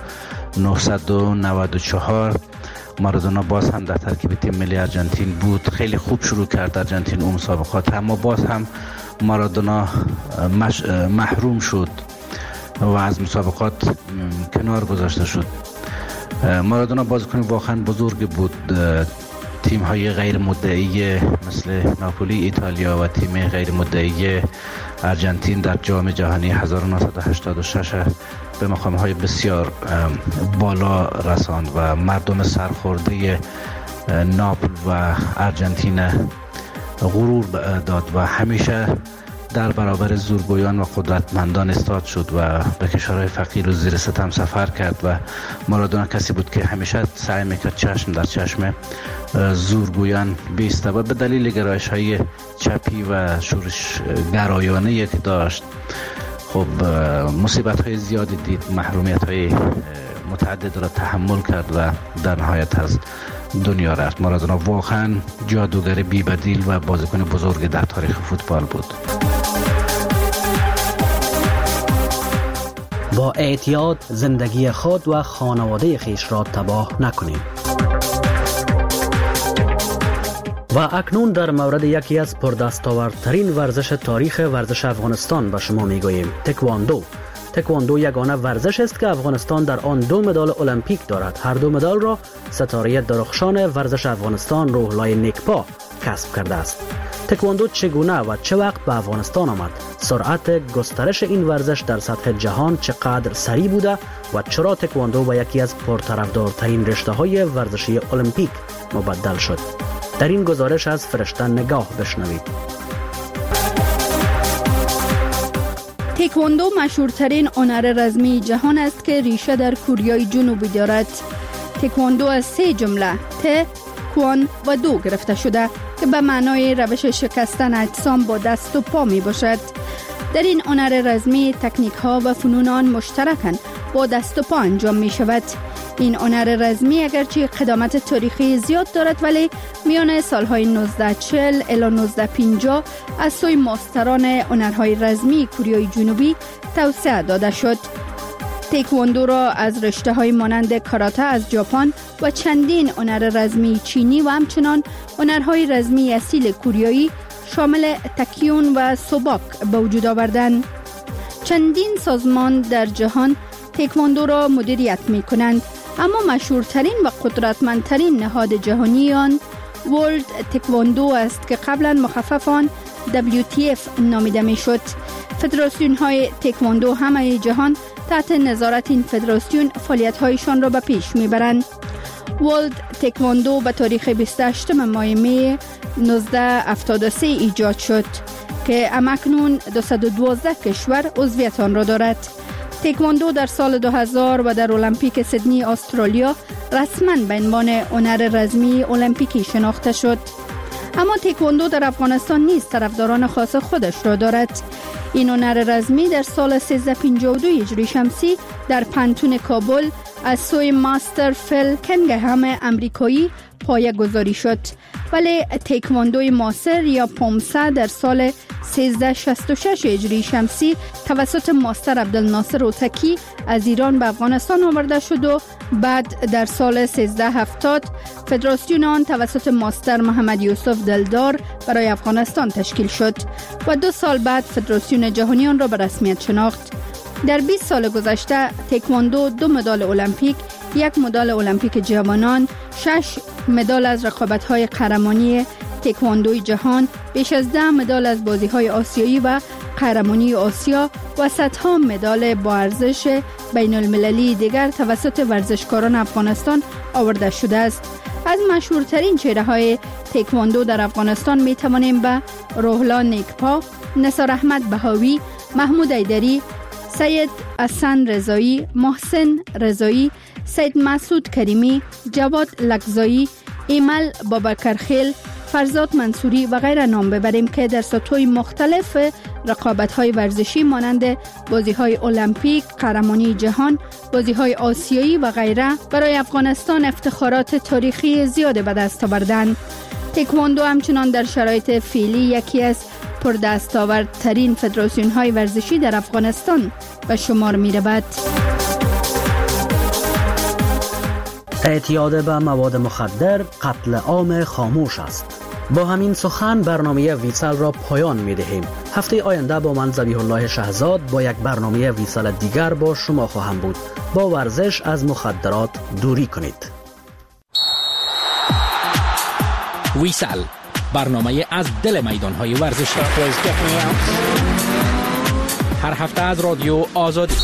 1994 مارادونا باز هم در ترکیب تیم ملی ارژانتین بود. خیلی خوب شروع کرد ارژانتین اون مسابقات، اما باز هم مارادونا محروم شد و از مسابقات کنار گذاشته شد. مارادونا بازیکن واقعا بزرگ بود. تیم های غیر مدعی مثل ناپولی ایتالیا و تیم غیر مدعی ارژانتین در جام جهانی 1986 به مقام های بسیار بالا رساند و مردم سرخورده ناپل و ارژانتین غرور داد و همیشه در برابر زورگویان و قدرتمندان استاد شد و به کشورهای فقیر و زیر ستم سفر کرد و مارادونا کسی بود که همیشه سعی میکرد چشم در چشم زورگویان بیسته و به دلیل گرایش های چپی و شورش گرایانه که داشت خب مصیبت های زیادی دید، محرومیت های متعدد را تحمل کرد و در نهایت از دنیا رفت. مارادونا واقعا جادوگر بی‌بدیل و بازیکن بزرگ در تاریخ فوتبال بود. با اعتیاد زندگی خود و خانواده خیش را تباه نکنیم. و اکنون در مورد یکی از پردستاوردترین ورزش تاریخ ورزش افغانستان به شما میگوییم: تکواندو. تکواندو یگانه ورزش است که افغانستان در آن 2 مدال المپیک دارد. هر 2 مدال را ستاره درخشان ورزش افغانستان روحلای نیکپا کسب کرده است. تکواندو چگونه و چه وقت به افغانستان آمد؟ سرعت گسترش این ورزش در سطح جهان چقدر سریع بوده و چرا تکواندو به یکی از پرطرفدارترین رشته‌های ورزشی المپیک مبدل شد؟ در این گزارش از فرشته نگاه بشنوید. تکواندو مشهورترین هنر رزمی جهان است که ریشه در کره جنوبی دارد. تکواندو از 3 جمله ت، کوان و دو گرفته شده که به معنای روش شکستن اجسام با دست و پا می باشد. در این هنر رزمی تکنیک ها و فنون آن مشترکاً با دست و پا انجام می شود. این هنر رزمی اگرچه قدامت تاریخی زیاد دارد ولی میان سالهای 1940 الی 1950 از سوی ماستران هنرهای رزمی کره جنوبی توسعه داده شد. تکواندو را از رشته‌های مانند کاراته از ژاپن و چندین هنر رزمی چینی و همچنان هنرهای رزمی اصیل کوریایی شامل تکیون و سوباک به وجود آوردند. چندین سازمان در جهان تکواندو را مدیریت می‌کنند، اما مشهورترین و قدرتمندترین نهاد جهانی آن ورلد تکواندو است که قبلا مخفف آن WTF نامیده میشد. فدراسیون های تکواندو همه جهان تحت نظارت این فدراسیون فعالیت هایشان را به پیش میبرند. ورلد تکواندو به تاریخ 28 ماه می 1973 ایجاد شد که همکنون 212 کشور عضویت آن را دارد. تکواندو در سال 2000 و در المپیک سیدنی استرالیا رسما به عنوان هنر رزمی المپیکی شناخته شد. اما تکواندو در افغانستان نیز طرفداران خاص خودش را دارد. این هنر رزمی در سال 1352 هجری شمسی در پانتون کابل از سوی ماستر فیل کنگهم امریکایی پایه گذاری شد، ولی تکواندوی ماسر یا پومسا در سال 1366 هجری شمسی توسط ماستر عبدالناصر اوتکی از ایران به افغانستان آورده شد و بعد در سال 1370 فدراسیون آن توسط ماستر محمد یوسف دلدار برای افغانستان تشکیل شد و 2 سال بعد فدراسیون جهانی آن را به رسمیت شناخت. در 20 سال گذشته تکواندو 2 مدال المپیک، 1 مدال المپیک جوانان، 6 مدال از رقابت‌های قهرمانی تکواندوی جهان، بیش از 10 مدال از بازی‌های آسیایی و قهرمانی آسیا و صدها مدال با ارزش بین المللی دیگر توسط ورزشکاران افغانستان آورده شده است. از مشهورترین چهره‌های تکواندو در افغانستان می توانیم به روحلا نیکپا، نثار احمد بهاوی، محمود ایدری، سید حسن رضایی، محسن رضایی، سید مسعود کریمی، جواد لکزایی، ایمل بابکرخیل، فرزاد منصوری و غیره نام ببریم که در سطوح مختلف رقابت‌های ورزشی مانند بازی‌های المپیک، قهرمانی جهان، بازی‌های آسیایی و غیره برای افغانستان افتخارات تاریخی زیاد به دست آوردند. تکواندو همچنان در شرایط فعلی یکی از پردستاوردترین فدراسیون‌های ورزشی در افغانستان به شمار می‌رود. اعتیاد به مواد مخدر قتل عام خاموش است. با همین سخن برنامه ویسال را پایان می دهیم. هفته آینده با من ذبیح الله شهزاد با یک برنامه ویسال دیگر با شما خواهم بود. با ورزش از مخدرات دوری کنید. ویسال، برنامه از دل میدان‌های ورزشی. هر هفته از رادیو آزادی.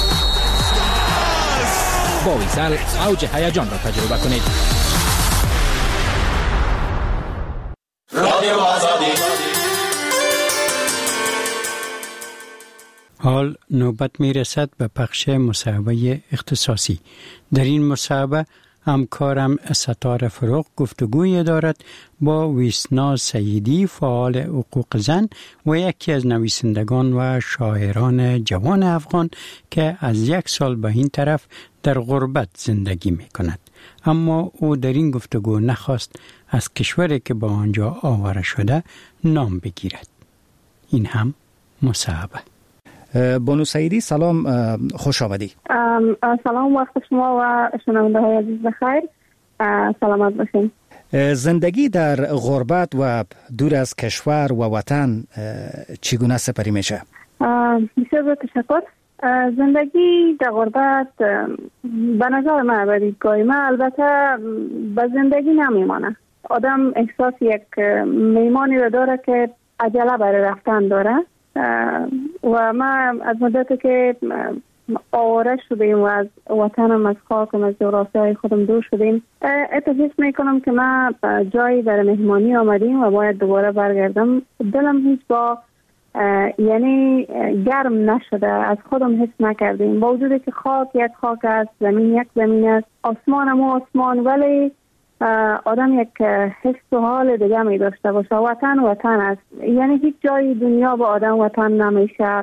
با ویسال اوج هیجان را تجربه کنید. رادیو آزادی. حال نوبت می رسد به پخش مصاحبه اختصاصی. در این مصاحبه همکارم ستاره فروغ گفتگوی دارد با ویسنا سیدی، فعال حقوق زن و یکی از نویسندگان و شاعران جوان افغان که از 1 سال به این طرف در غربت زندگی می کند. اما او در این گفتگو نخواست از کشوری که با آنجا آواره شده نام بگیرد. این هم مصاحبه. بانو سیدی سلام، خوش آمدی. سلام، وقت شما و شنونده های عزیز بخیر. سلامت باشین. زندگی در غربت و دور از کشور و وطن چگونه سپری میشه؟ بسیار تشکر. زندگی در غربت به نظر من و دیدگاه من البته به زندگی نمیمانه. آدم احساس یک میمانی رو داره که عجله برای رفتن داره و من از مدتی که آواره شدیم و از وطنم، از خاکم، از جغرافیای خودم دور شدیم، حس میکنم که من جایی برای مهمانی آمدیم و باید دوباره برگردم. دلم هیچ با یعنی گرم نشده، از خودم حس نکردیم، با وجودی که خاک یک خاک است، زمین یک زمین است، آسمان هم آسمان، ولی آدم یک حس و حال دیگه می داشته باشه. وطن وطن است، یعنی هیچ جای دنیا با آدم وطن نمیشه.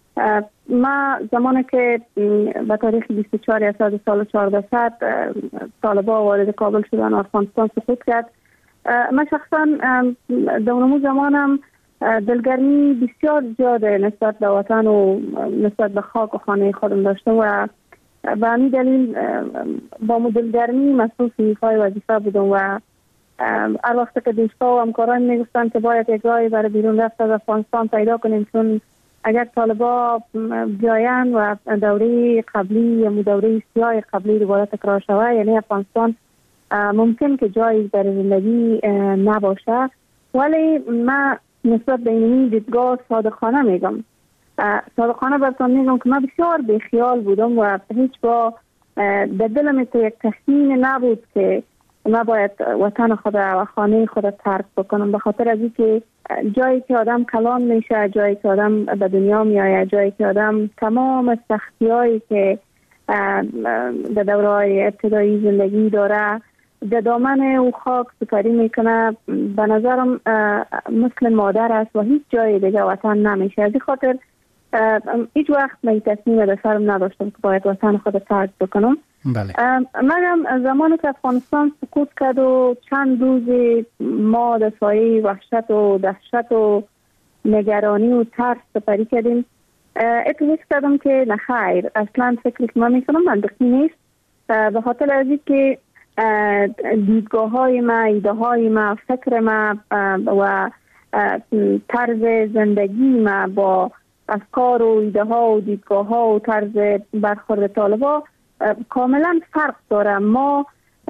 ما زمانی که به تاریخ 24 اسفند سال 1400 طالبان وارد کابل شدن و افغانستان سقوط کرد، من شخصا در اون زمانم دلگرمی بسیار زیاده نسبت به وطن و نسبت به خاک و خانه خودم داشته و به همین دلیل با دلگرمی مسئول ایفای وظیفه بودم و هر وقت که دوستا و همکاران میگفتن که باید یک راهی برای بیرون رفت از افغانستان پیدا کنیم، چون اگر طالبان بیاین و دوره قبلی یا دوره سیاه قبلی دوباره تکرار شود، یعنی افغانستان ممکن که جایی برای زندگی نباشه. ولی من نسبت به این دیدگاه صادقانه میگم، صادقانه براتون میگم که من بسیار بیخیال بودم و هیچ با در دلم یک تصمیم نبود که من باید وطن خود و خانه خود ترک بکنم، به خاطر از اینکه جایی که آدم کلان میشه، جایی که آدم به دنیا میآید، جایی که آدم تمام سختی‌هایی که در دوره‌های ابتدایی زندگی داره در دامن او خاک سپری میکنه. به نظرم مثل مادر است و هیچ جای دیگه وطن نمیشه. از این خاطر هیچ وقت من تصمیم در سرم نداشتم که باید وطن خود ترک بکنم. بله. مگم زمانی که افغانستان سقوط کرد و چند روز ما در سایه وحشت و دهشت و نگرانی و ترس سپری کردیم، اتفاق کردم که نخیر، اصلا فکری که من میکنم منطقی نیست. به خاطر از این که دیدگاه های ما، ایده های ما، فکر ما و طرز زندگی ما با افکار و ایده ها و دیدگاه ها و طرز برخورد طالبا کاملا فرق داره. ما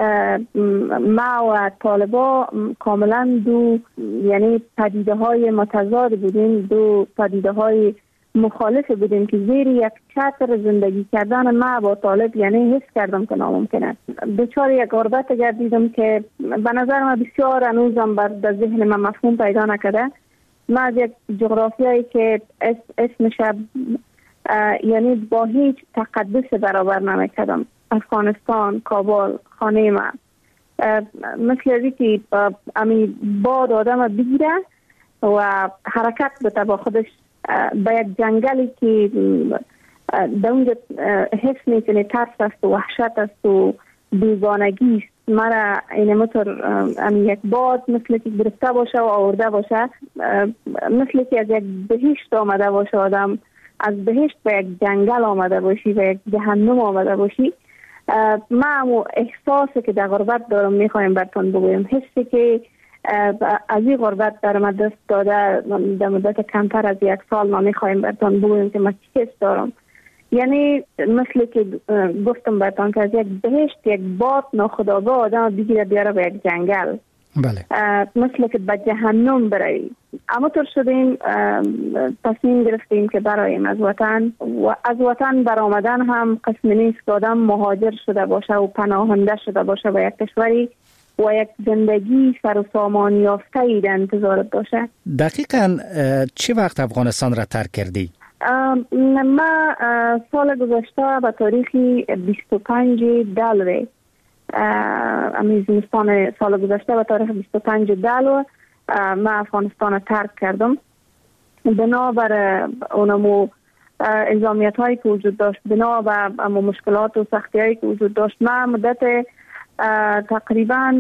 و طالبا کاملا دو یعنی پدیده های متضاد بودیم، دو پدیده های مخالف بودیم که زیر یک چتر زندگی کردن ما با طالب یعنی حس کردم که ناممکن است. دچار یک غربت گردیدم که به نظر من بسیار هنوزم در ذهن من مفهوم پیدا نکرده. ما از یک جغرافیایی که اسمش یعنی با هیچ تقدس برابر نمیکردم، افغانستان، کابل، خانه ما، مثل ازی که امی باد آدم بگیره و حرکت بده با خودش به یک جنگلی که در اونجا حس میکنه ترس است و وحشت است و بیگانگی است. مرا این مطور یک باد مثل که گرفته باشه و آورده باشه، مثل که از یک بهشت آمده باشه، آدم از بهشت به یک جنگل آمده باشی، به یک جهنم آمده باشی. ما احساسی که در غربت دارم میخوایم براتون بگویم، حسی که از این غربت در ما دست داده در مدت کمتر از یک سال ما میخوایم براتون بگویم که ما چی حس دارم. یعنی مثل که گفتم براتون که از یک بهشت یک باد ناخودآگاه آدم بگیره بیاره به یک جنگل. بله. مثل که به جهنم برای اما طور شدیم تصمیم گرفتیم که برایم از وطن و از وطن برآمدن هم قسم نیست که آدم مهاجر شده باشه و پناهنده شده باشه به یک کشوری و یک زندگی سر و سامان یافته‌ای در انتظارت باشه. دقیقاً چه وقت افغانستان را ترک کردی؟ ما سال گذشته به تاریخ 25 دلو زمستان سال گذشته به تاریخ 25 دلو ما افغانستان ترک کردم. بنابر اونمو الزامیت هایی که وجود داشت، بنابر مشکلات و سختی هایی که وجود داشت، ما مدت تقریبا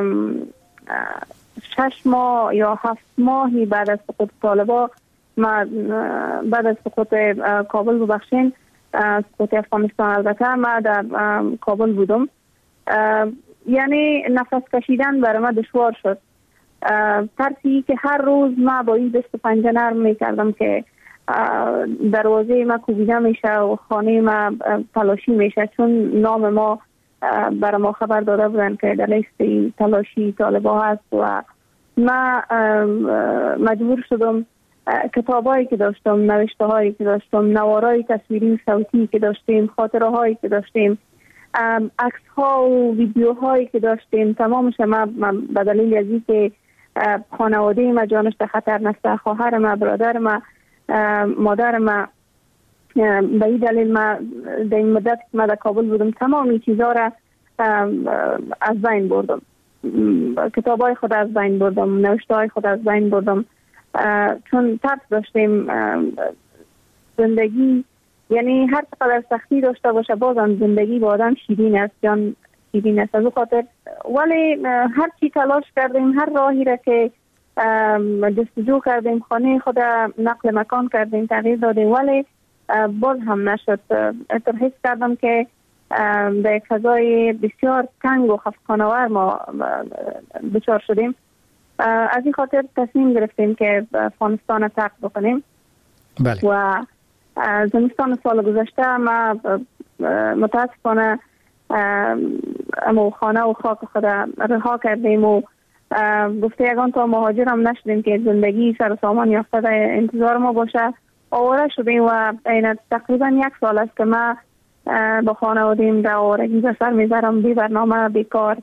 6 ماه یا 7 ماهی بعد از سقوط طالبا، ما بعد از سقوط کابل ببخشین، سقوط افغانستان البته، ما در کابل بودم. یعنی نفس کشیدن برای ما دشوار شد. ترسی که هر روز ما با این دست و پنجه نرم میکردم که دروازه ما کوبیده میشه و خانه ما تلاشی میشه، چون نام ما برای ما خبر داده بودن که در لیست تلاشی طالبا هست و ما مجبور شدم کتابایی که داشتم، نوشته هایی که داشتم، نوارای تصویری صوتی که داشتیم، خاطره هایی که داشتیم، عکس ها و ویدیو هایی که داشتیم، تمامش ما به دلیل از این که خانواده ما جانش در خطر نسته، خواهر ما، برادر ما، مادر ما، به این دلیل ما در این مدت که ما در کابل بودم تمام این چیزها را از بین بردم. کتاب های خود از بین بردم، نوشته های خود از بین بردم، چون ترس داشتیم زندگی یعنی هر قدر سختی داشته باشه بازم زندگی با آدم شیرین است، جان شیرین است. از اون خاطر ولی هر چی تلاش کردیم، هر راهی را که جستجو کردیم، خانه خود نقل مکان کردیم، تغییر دادیم، ولی باز هم نشد. حس کردم که در یک فضای بسیار تنگ و خفقان‌آور ما دچار شدیم. از این خاطر تصمیم گرفتیم که افغانستان ترک بکنیم. بله. و زمستان سال گذشته ما متاسفانه اما خانه و خاک خود رها کردیم و گفته یگان تا مهاجر هم نشدیم که زندگی سر و سامان یافته در انتظار ما باشه. آواره شدیم و این تقریبا 1 سال است که ما با خانواده‌ام در آوارگی به سر میذارم، بی برنامه، بیکار،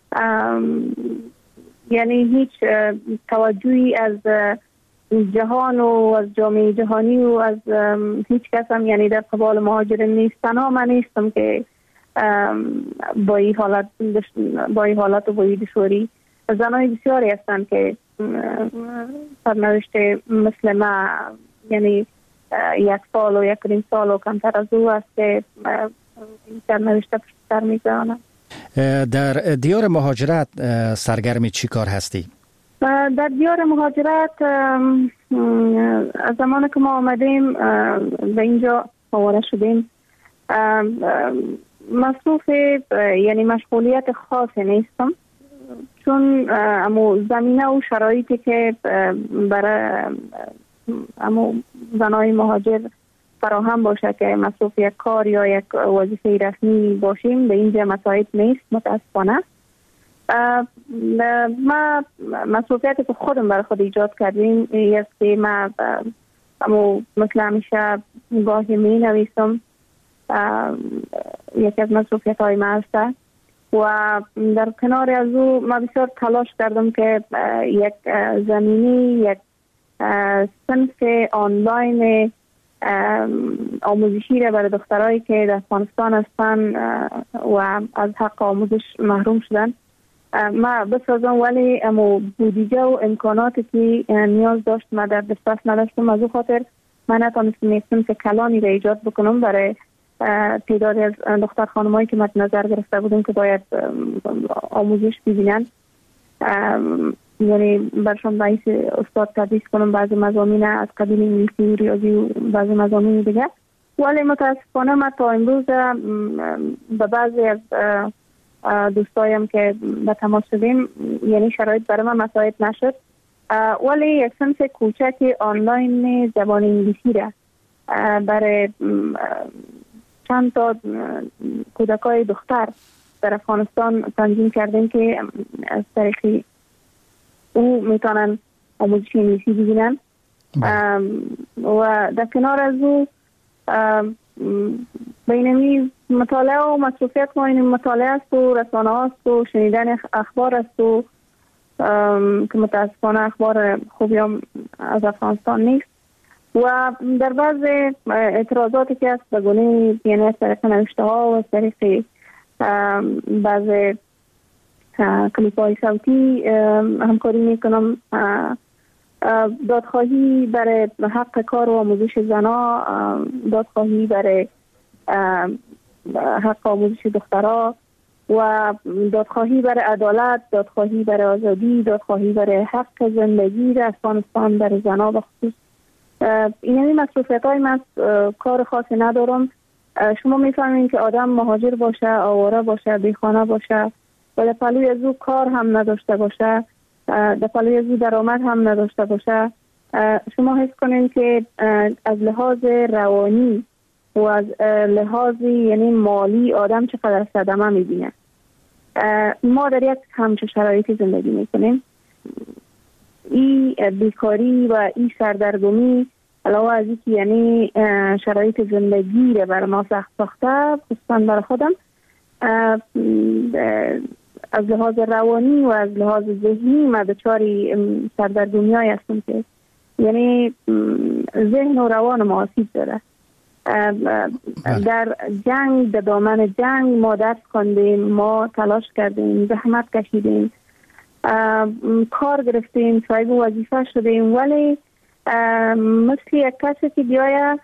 یعنی هیچ توجهی از جهان و از جامعه جهانی و از هیچ کس هم یعنی در قبال مهاجرین نیست. تنها من نیستم که با این حالات و با این دشواری زنای بسیاری هستند که سرنوشت مثل ما، یعنی 1 سال و 1.5 سال و کمتر از او است که این سرنوشت پشت‌سر می‌گذارند. در دیار مهاجرت سرگرم چی کار هستی؟ در دیار مهاجرت از زمان که ما آمدیم به اینجا آواره شدیم، مصروف یعنی مشغولیت خاصی نیستم، چون زمینه و شرایطی که برای زنای مهاجر فراهم باشه که مصروف یک کار یا یک وظیفه رسمی باشیم به اینجا مساعد نیست متاسفانه. ما مسئولیتی که خودم برای خود ایجاد کردیم است که ما مثل همیشه گاهی می نویسم، یکی از مسئولیت های ما هست و در کنار از او ما بسیار تلاش کردم که یک زمینی، یک صنف آنلاین آموزشی را برای دخترایی که در افغانستان هستند و از حق آموزش محروم شدن ما بسازم، ولی بودجه و امکاناتی که نیاز داشت ما در دسترس نداشتم. از او خاطر من نتونستم که کلانی را ایجاد بکنم برای تعدادی از دختر خانمایی که مد نظر گرفته بودم که باید آموزش ببینن، یعنی برشان باعث استاد تدریس کنم بعضی مضامین از قبیل انگلیسی و ریاضی و بعضی مضامین دیگه. ولی متاسفانه ما تا امروز به بعضی از دوستایم که به تماس شدیم یعنی شرایط برای ما مساعد نشد، ولی یک صنف کوچک آنلاین زبان انگلیسی را برای چند تا کودکای دختر در افغانستان تنظیم کردیم که از طریق او میتونن آموزش انگلیسی ببینن و در کنار از او بینمی مطالعه و مصروفیت ما این مطالعه است و رسانه است و شنیدن اخبار است و که متاسفانه اخبار خوبی هم از افغانستان نیست و در بعض اعتراضاتی که است به گونه یعنی از طریق نوشته ها و از طریق بعض کلیپ های صوتی همکاری میکنم. دادخواهی برای حق کار و آموزش زنا، دادخواهی برای حق آموزش دخترها و دادخواهی برای عدالت، دادخواهی برای آزادی، دادخواهی برای حق زندگی در افغانستان برای زنا به خصوص. این مصروفیت های من کار خاصی ندارم. شما میفهمین که آدم مهاجر باشه، آواره باشه، بیخانه باشه و در پلوی از او کار هم نداشته باشه، در پلوی از او درآمد هم نداشته باشه، شما حس کنین که از لحاظ روانی و از لحاظ یعنی مالی آدم چقدر صدمه میبینه. ما در یک همچه شرایطی زندگی میکنیم. این بیکاری و این سردرگمی علاوه از اینکه یعنی شرایط زندگی رو بر ما سخت ساخته، خصوصا برای خودم از لحاظ روانی و از لحاظ ذهنی ما دچاری سردرگمی‌هایی هستیم که یعنی ذهن و روان ما آسیب داره. در جنگ، در دامن جنگ ما درس خواندیم، ما تلاش کردیم، زحمت کشیدیم، کار گرفتیم، صاحب وظیفه شدیم، ولی مثل یک کسی که بیایه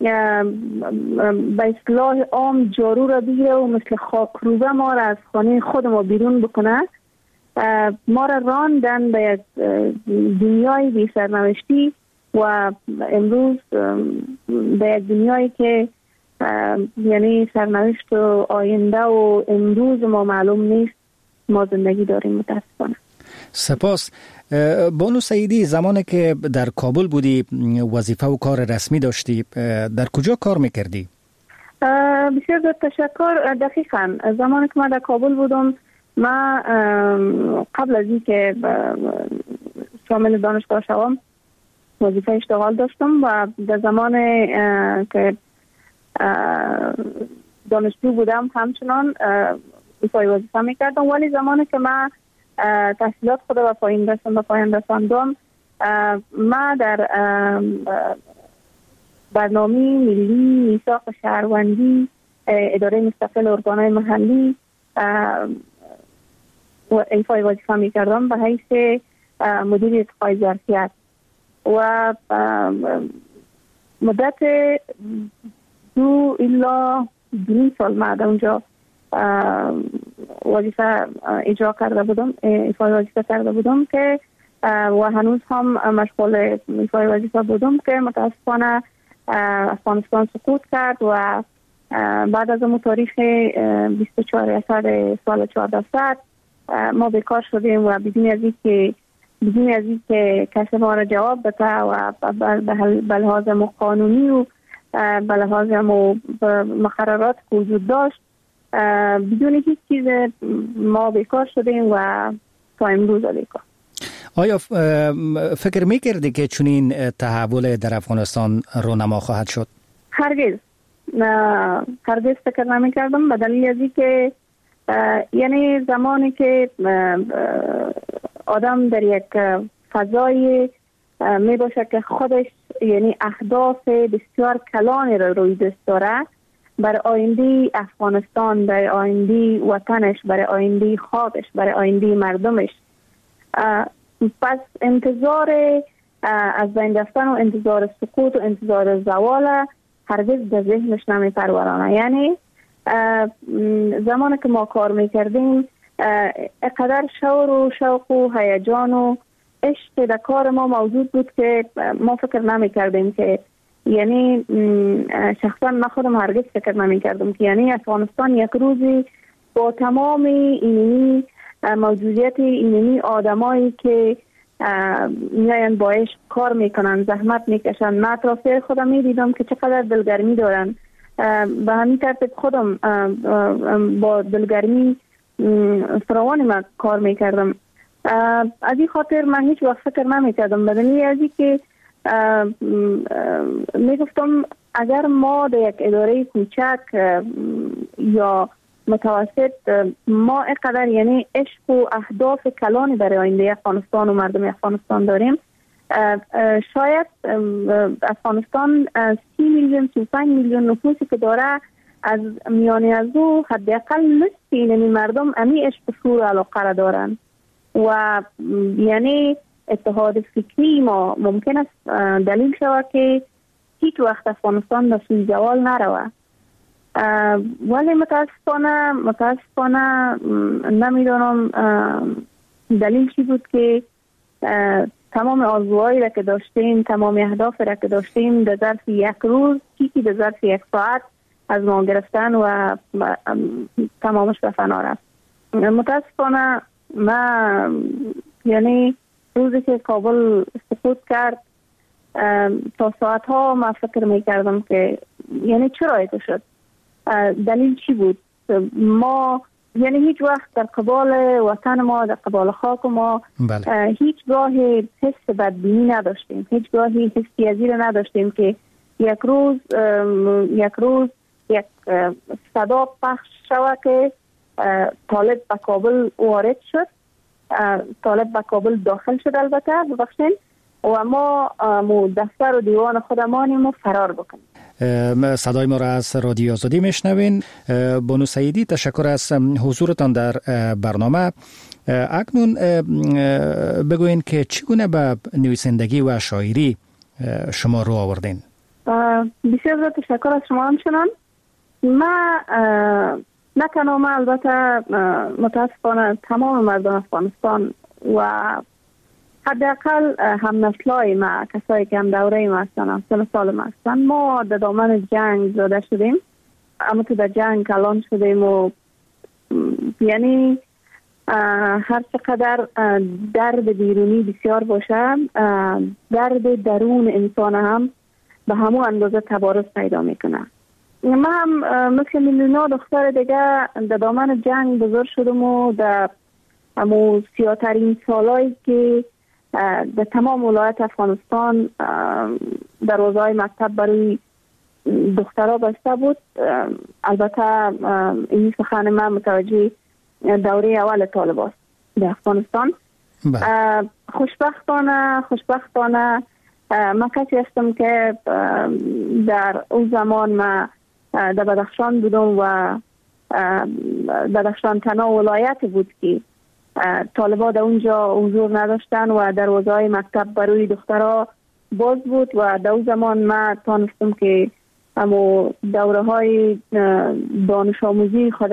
به اصطلاح عام جارو را بگیره و مثل خاکروبه ما را از خانه خود ما بیرون بکنه، ما را راندن به یک دنیای بی سرنوشتی و امروز به یک دنیایی که یعنی سرنوشت و آینده و امروز ما معلوم نیست ما زندگی داریم متاسفانه. سپاس. بانو سعیدی، زمانی که در کابل بودی وظیفه و کار رسمی داشتی، در کجا کار میکردی؟ بسیار زیاد تشکر. دقیقاً زمانی که من در کابل بودم، ما قبل از این که شامل دانشگاه شوم وظیفه اشتغال داشتم و در زمان که دانشجو بودم همچنان ایفای وظیفه میکردم، ولی زمانی که من تحصیلات خود به پایان رساندم ما در برنامه ملی میثاق شهروندی اداره مستقل ارگانهای محلی و ایفای وظیفه میکردم به حیث مدیر اتقای ظرفیت و مدت 2 الی 2 سال ما در اونجا وظیفه اجرا کرده بودم، ایفای وظیفه کرده بودم که و هنوز هم مشغول ایفای وظیفه بودم که متاسفانه افغانستان سقوط کرد و بعد از اون تاریخ 24 اسفند سال 1400 ما بیکار شدیم و بدون از اینکه کسی ما را جواب بده و به لحاظ قانونی و به لحاظ مقررات که وجود داشت بدون هیچ چیز ما بیکار شدیم و تا امروز بیکار. آیا فکر میکردی که چنین تحول در افغانستان رونما خواهد شد؟ هرگز فکر نمیکردم، به دلیل از اینکه یعنی زمانی که آدم در یک فضای می باشه که خودش یعنی اهداف بسیار کلانی را روی دست داره برای آینده افغانستان، برای آینده وطنش، برای آینده خودش، برای آینده مردمش، پس انتظار از بین رفتن و انتظار سقوط و انتظار زوال هرگز در ذهنش نمی پرورانه. یعنی زمانی که ما کار میکردیم اقدر شور و شوق و هیجان و عشق در کار ما موجود بود که ما فکر نمی کردیم که یعنی شخصا من خودم هرگز فکر نمی کردم که یعنی افغانستان یک روزی با تمام اینی موجودیت اینی آدمایی که میاین با عشق کار میکنن، زحمت میکشن، من اطرافیای خودم میدیدم که چقدر دلگرمی دارن، به همین ترتیب خودم با دلگرمی فراوان من کار میکردم. از این خاطر من هیچ وقت فکر نمیکردم، بدنی از این که میگفتم اگر ما در یک اداره کوچک یا متوسط ما اینقدر یعنی عشق و اهداف کلانی برای آینده افغانستان و مردم افغانستان داریم، شاید افغانستان 30 میلیون 35 میلیون نفوسی که داره از میانی از او حداقل نصف این مردم امی عشق و شور و علاقه را دارن و یعنی اتحاد فکری ما ممکن است دلیل شود که هیچ وقت افغانستان به سوی زوال نروه. ولی متاسفانه نمیدونم دلیل چی بود که تمام آرزوهایی را که داشتیم، تمام اهداف را که داشتیم در ظرف یک روز، چیزی در ظرف یک ساعت از ما گرفتن و تمامش به فنا رفت. متاسفانه من یعنی روزی که کابل سقوط کرد تا ساعت ها من فکر میکردم که یعنی چرا ایتو شد، دلیل چی بود. ما یعنی هیچ وقت در قبال وطن ما، در قبال خاک ما هیچ گاهی حس بدبینی نداشتیم، هیچ گاهی حسی از این نداشتیم که یک روز یک صدا پخش شود که طالب به کابل وارد شد، طالب به کابل داخل شد البته ببخشین و ما دفتر و دیوان خودمانیم و فرار بکنیم. صدای ما را از رادیو آزادی میشنوین. بانو سعیدی، تشکر از حضورتان در برنامه. اکنون بگوین که چگونه به نویسندگی و شاعری شما رو آوردین؟ بسیار تشکر از شما. همچنان من نه تنها من، البته متاسفانه تمام مردم افغانستان و حداقل هم نسلای ما، کسایی که هم دوره ما هستن، سن سال ما هستن، ما در دامن جنگ زاده شدیم، اما تو در جنگ کلان شدیم و یعنی هر چقدر درد بیرونی بسیار باشه، درد درون انسان هم به همون اندازه تبارز پیدا میکنه. من هم مثل میلیون‌ها دختر دیگه در دامن جنگ بزرگ شدم و در همون سیاه‌ترین سالایی که در تمام ولایت افغانستان دروازه‌های مکتب برای دخترها بسته بود. البته این سخن من متوجه دوره اول طالبان در افغانستان. خوشبختانه من کسی هستم که در اون زمان من در بدخشان بودم و بدخشان تنها ولایت بود که طالبان در اونجا حضور نداشتن و دروازه های مکتب برای دخترها باز بود و در اون زمان ما تانستم که همو دوره های دانش آموزی خود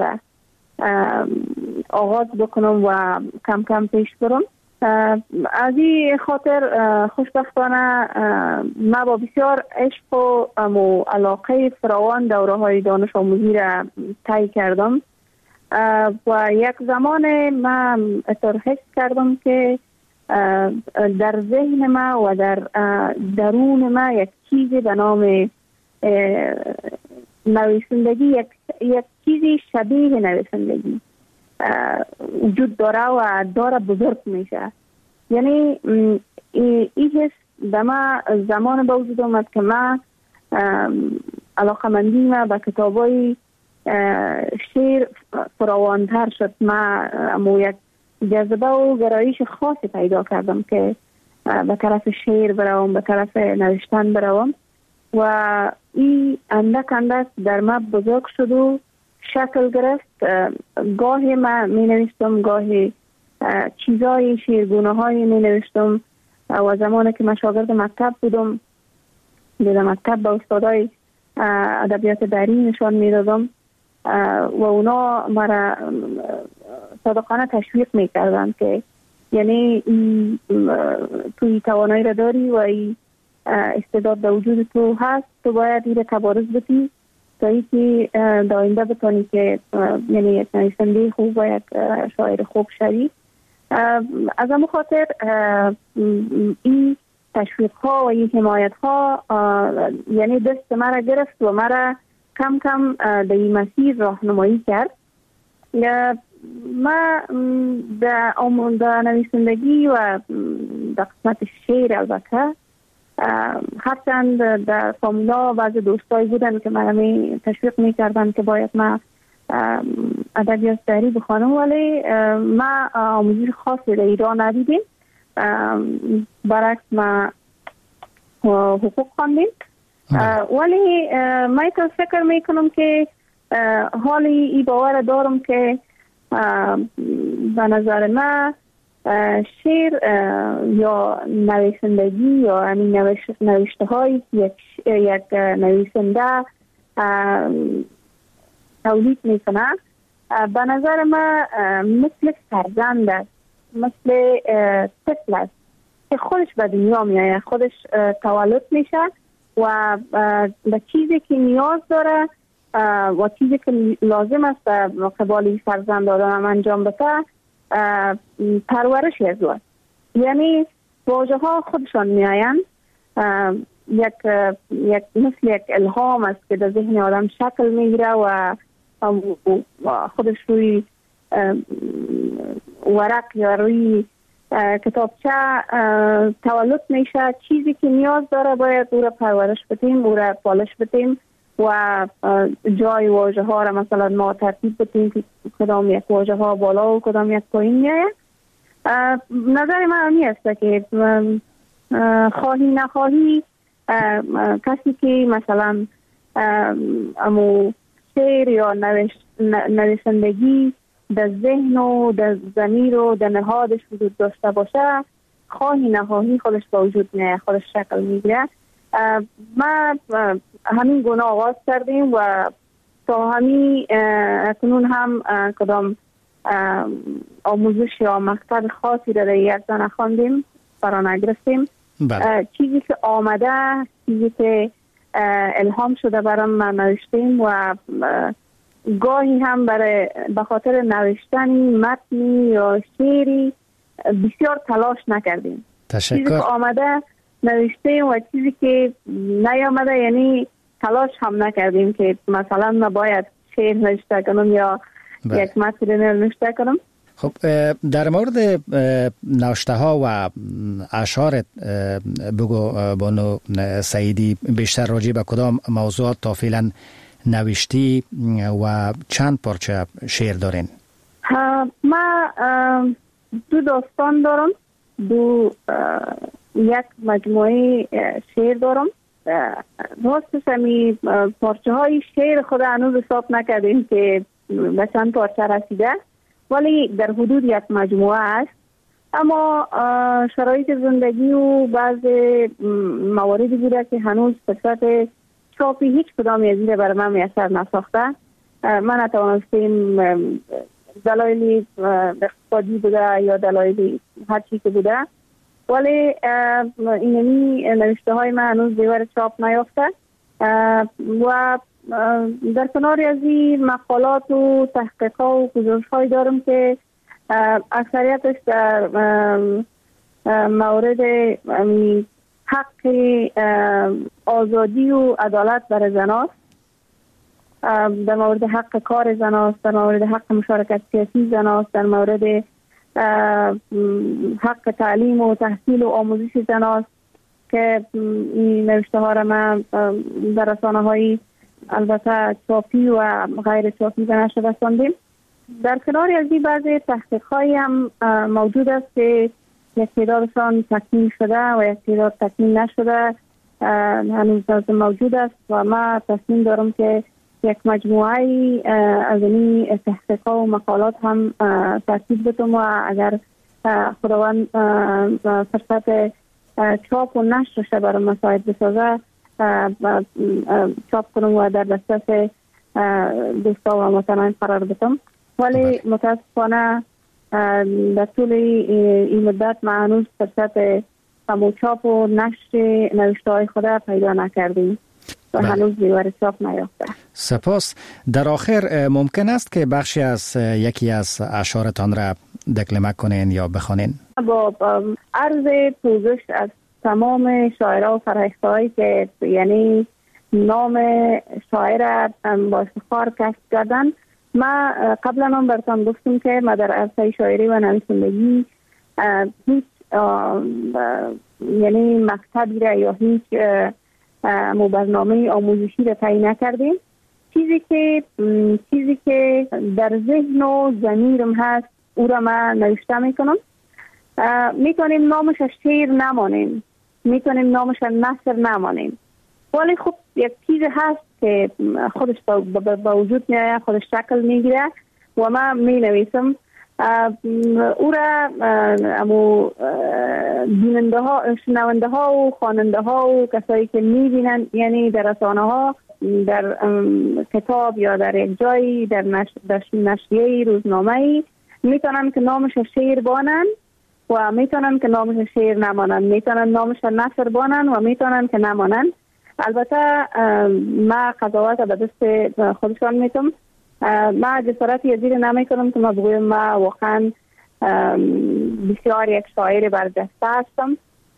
آغاز بکنم و کم کم پیش برم. از این خاطر خوشبختانه ما با بسیار عشق و علاقه فراوان دوره های دانش آموزی را طی کردم و یک زمان من حس کردم که در ذهن ما و در درون ما یک چیزی به نام نویسندگی، یک چیزی شبیه نویسندگی وجود داره و داره بزرگ میشه. یعنی این حس به ما زمان به وجود آمد که من علاقمندی ما به کتابای شعر فراوانتر شد. من یک جذبه و گرایش خاصی پیدا کردم که به طرف شعر بروم، به طرف نوشتن بروم و این اندک اندک در ما بزرگ شد و شکل گرفت. گاهی من می نوشتم، گاهی چیزای شیرگونه های می نوشتم و زمانی که من شاگرد مکتب بودم در مکتب به استادای ادبیات دری نشان می دادم و اونا مرا صادقانه تشویق می کردن که یعنی توی توانایی را داری و استعداد در وجود تو هست، تو باید این را تبارز بدی تا اینکه در آینده بتونی که یعنی یک نویسنده خوب و یک شاعر خوب شوی. از همون خاطر این تشویق ها و این حمایت ها یعنی دست مرا گرفت و مرا کم کم در این مسیر راهنمایی کرد. ما در نویسندگی و در قسمت شعر البته هرچند در فامیلا بعض دوستایی بودن که من همی تشویق میکردن که باید ما ادبیات دری بخوانم، ولی ما آموزش خاصی در ایران ندیدیم. برعکس ما حقوق خواندیم، ولی من فکر میکنم که حالی این باور دارم که به نظر من شعر یا نویسندگی یا همین نوشته های یک نویسنده تولید میکنه به نظر من مثل فرزند است، مثل طفل است که خودش به دنیا میآید، خودش تولد میشه و به چیزی که نیاز داره و چیزی که لازم است به قبال فرزند آدم انجام بده پرورش از او. یعنی واژه ها خودشان میآیند، یک مثل یک الهام است که در ذهن آدم شکل میگیره و خودش روی ورق یا روی کتابچه تولد میشه. چیزی که نیاز داره باید او را پرورش بدیم، او را پالش بدیم و جای واژه ها را مثلا ما ترتیب بدیم که کدام یک واژه ها بالا و کدام یک پایین میآید. نظر من این است که خواهی نخواهی کسی که مثلا امو شعر یا نویسندگی در ذهن و در ضمیر و در نهادش وجود داشته باشه، خواهی نخواهی خودش با وجود میاد، خودش شکل میگیره. ما همین گونه آغاز کردیم و تا همین اکنون هم کدام آموزش یا مکتب خاصی را در یک زن خواندیم، فرا نگرفتیم. چیزی که آمده، چیزی که الهام شده برام ما نوشتیم و گاهی هم به خاطر نوشتن متنی یا شعری بسیار تلاش نکردیم. تشکر. چیزی که آمده نوشتیم و چیزی که نیامده یعنی تلاش هم نکردیم که مثلا ما باید شعر نوشته کنم یا یک متن نوشته کنم. خب در مورد نوشته ها و اشعار بگو بانو سعیدی، بیشتر راجع به کدام موضوعات تا فعلا نوشتی و چند پارچه شعر دارین؟ ما دو داستان دارم، یک مجموعه شعر دارم راستش همی پارچه های شعر خود هنوز حساب نکردیم که به چند پارچه رسیده، ولی در حدود یک مجموعه است. اما شرایط زندگی و بعض مواردی بوده که هنوز فرصت چاپی هیچ کدام از این برای من میسر نساخته. من نتوانستیم، دلایلی اقتصادی بوده یا دلایلی هر چی که بوده، ولی اینمی نوشته های من هنوز دیوار چاپ نیافته و در کنار از این مقالات و تحقیق ها و گزارش های دارم که اکثریتش در مورد حق آزادی و عدالت برای زناست، در مورد حق کار زناست، در مورد حق مشارکت سیاسی زناست، در مورد حق تعلیم و تحصیل و آموزش زناست که این نوشته ها را من در رسانه های البته چاپی و غیر چاپی به نشر رساندیم. در کنار از این بعضی تحقیق هایی هم موجود است که یک تعدادشان تکمیل شده و یک تعداد تکمیل نشده هنوز موجود است و ما تصمیم دارم که یک مجموعه از این تحقیقات و مقالات هم ترتیب بدم و اگر خداوند فرصت چاپ و نشرش برای مساعد بسازه چاپ کنم و در دسترس دوستا و متنان قرار بدم. ولی متاسفانه در طول این مدت ما هنوز فرصت چاپ و نشر نوشته های خود پیدا نکردیم و هنوز دیوار چاپ نیافته. سپاس. در آخر ممکن است که بخشی از یکی از اشعارتان را دکلمه کنین یا بخوانین؟ با عرض پوزش از تمام شاعرها و فرهیخته‌هایی که یعنی نام شاعر با افتخار کسب کردن. ما قبلا هم براتون گفتم که ما در عرصه شاعری و نویسندگی هیچ یعنی مکتبی را یا هیچ برنامه آموزشی را تعیین نکردیم. چیزی که در ذهن و ضمیرم هست او را ما نوشته میکنم. میتونیم نامش شعر نمانیم، میتونیم نامش نثر نمانیم، ولی خب یک چیز هست که خودش با وجود میاد، خودش شکل میگیره و ما می نویسم. او را بیننده ها، شنونده ها و خواننده ها و کسایی که میبینن یعنی در رسانه ها، در کتاب یا در یک جایی در نشریه روزنامه‌ای میتونن که نامش شعر بانن و میتونن که نامش شعر نمانن، میتونن نامش نثر بانن و میتونن که نمانن. البته ما قضاوت به دست خودشان میتونم. ما جسارتی از این نمی کنم که ما بگویم ما واقعا بسیار یک شاعر برجسته هستم.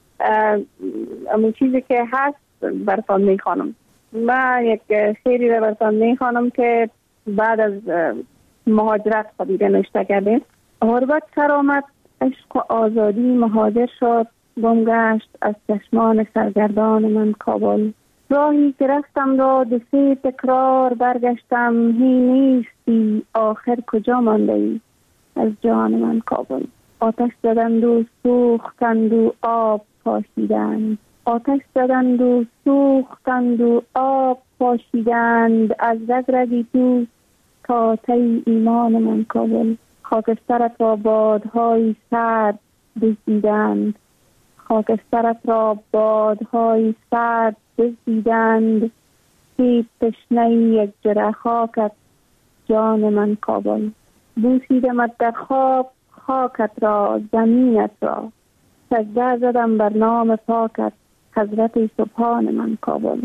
اما چیزی که هست براتون میخوانم. ما یک شعری رو براتون میخوانم که بعد از مهاجرت خودی نوشته کردیم. غربت سر آمد، عشق و آزادی مهاجر شد، گم گشت از چشمان سرگردان من کابل. راهی که رفتم را دو سه تکرار برگشتم، هی نیستی آخر کجا مانده ای از جان من کابل. آتش زدند و سوختند و آب پاشیدند، آتش زدند و سوختند و آب پاشیدند، از رگی تو تا تی ایمان من کابل. خاکسترت را بادهای سرد دزدیدند، خاکسترت را بادهای سرد دزدیدند، هیچ تشنه یک جرعه خاکت جان من کابل. بوسیدمت در خواب خاکت را زمینت را، سجده زدم بر نام پاکت حضرت سبحان من کابل.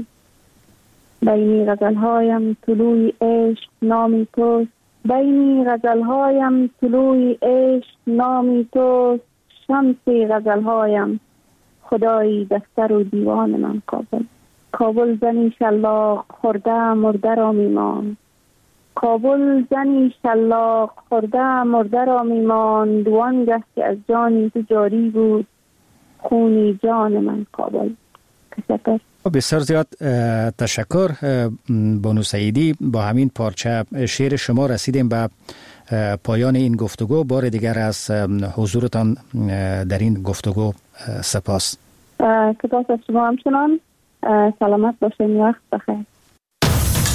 بینی غزلهایم طلوع عشق نامی توست، بینی غزلهایم طلوع عشق نامی توست، شمسی غزلهایم خدایی دفتر و دیوان من کابل. کابل زنی شلاق خورده مرده را میمان، کابل زنی شلاق خورده مرده را میمان، دوانگه که از جانی تو جاری بود خونی جان من کابل. تشکر. بسیار زیاد تشکر بانو سعیدی. با همین پارچه شعر شما رسیدیم به پایان این گفتگو. بار دیگر از حضورتان در این گفتگو سپاس. سپاس از شما همچنان سلامت باشین. وقت بخیر.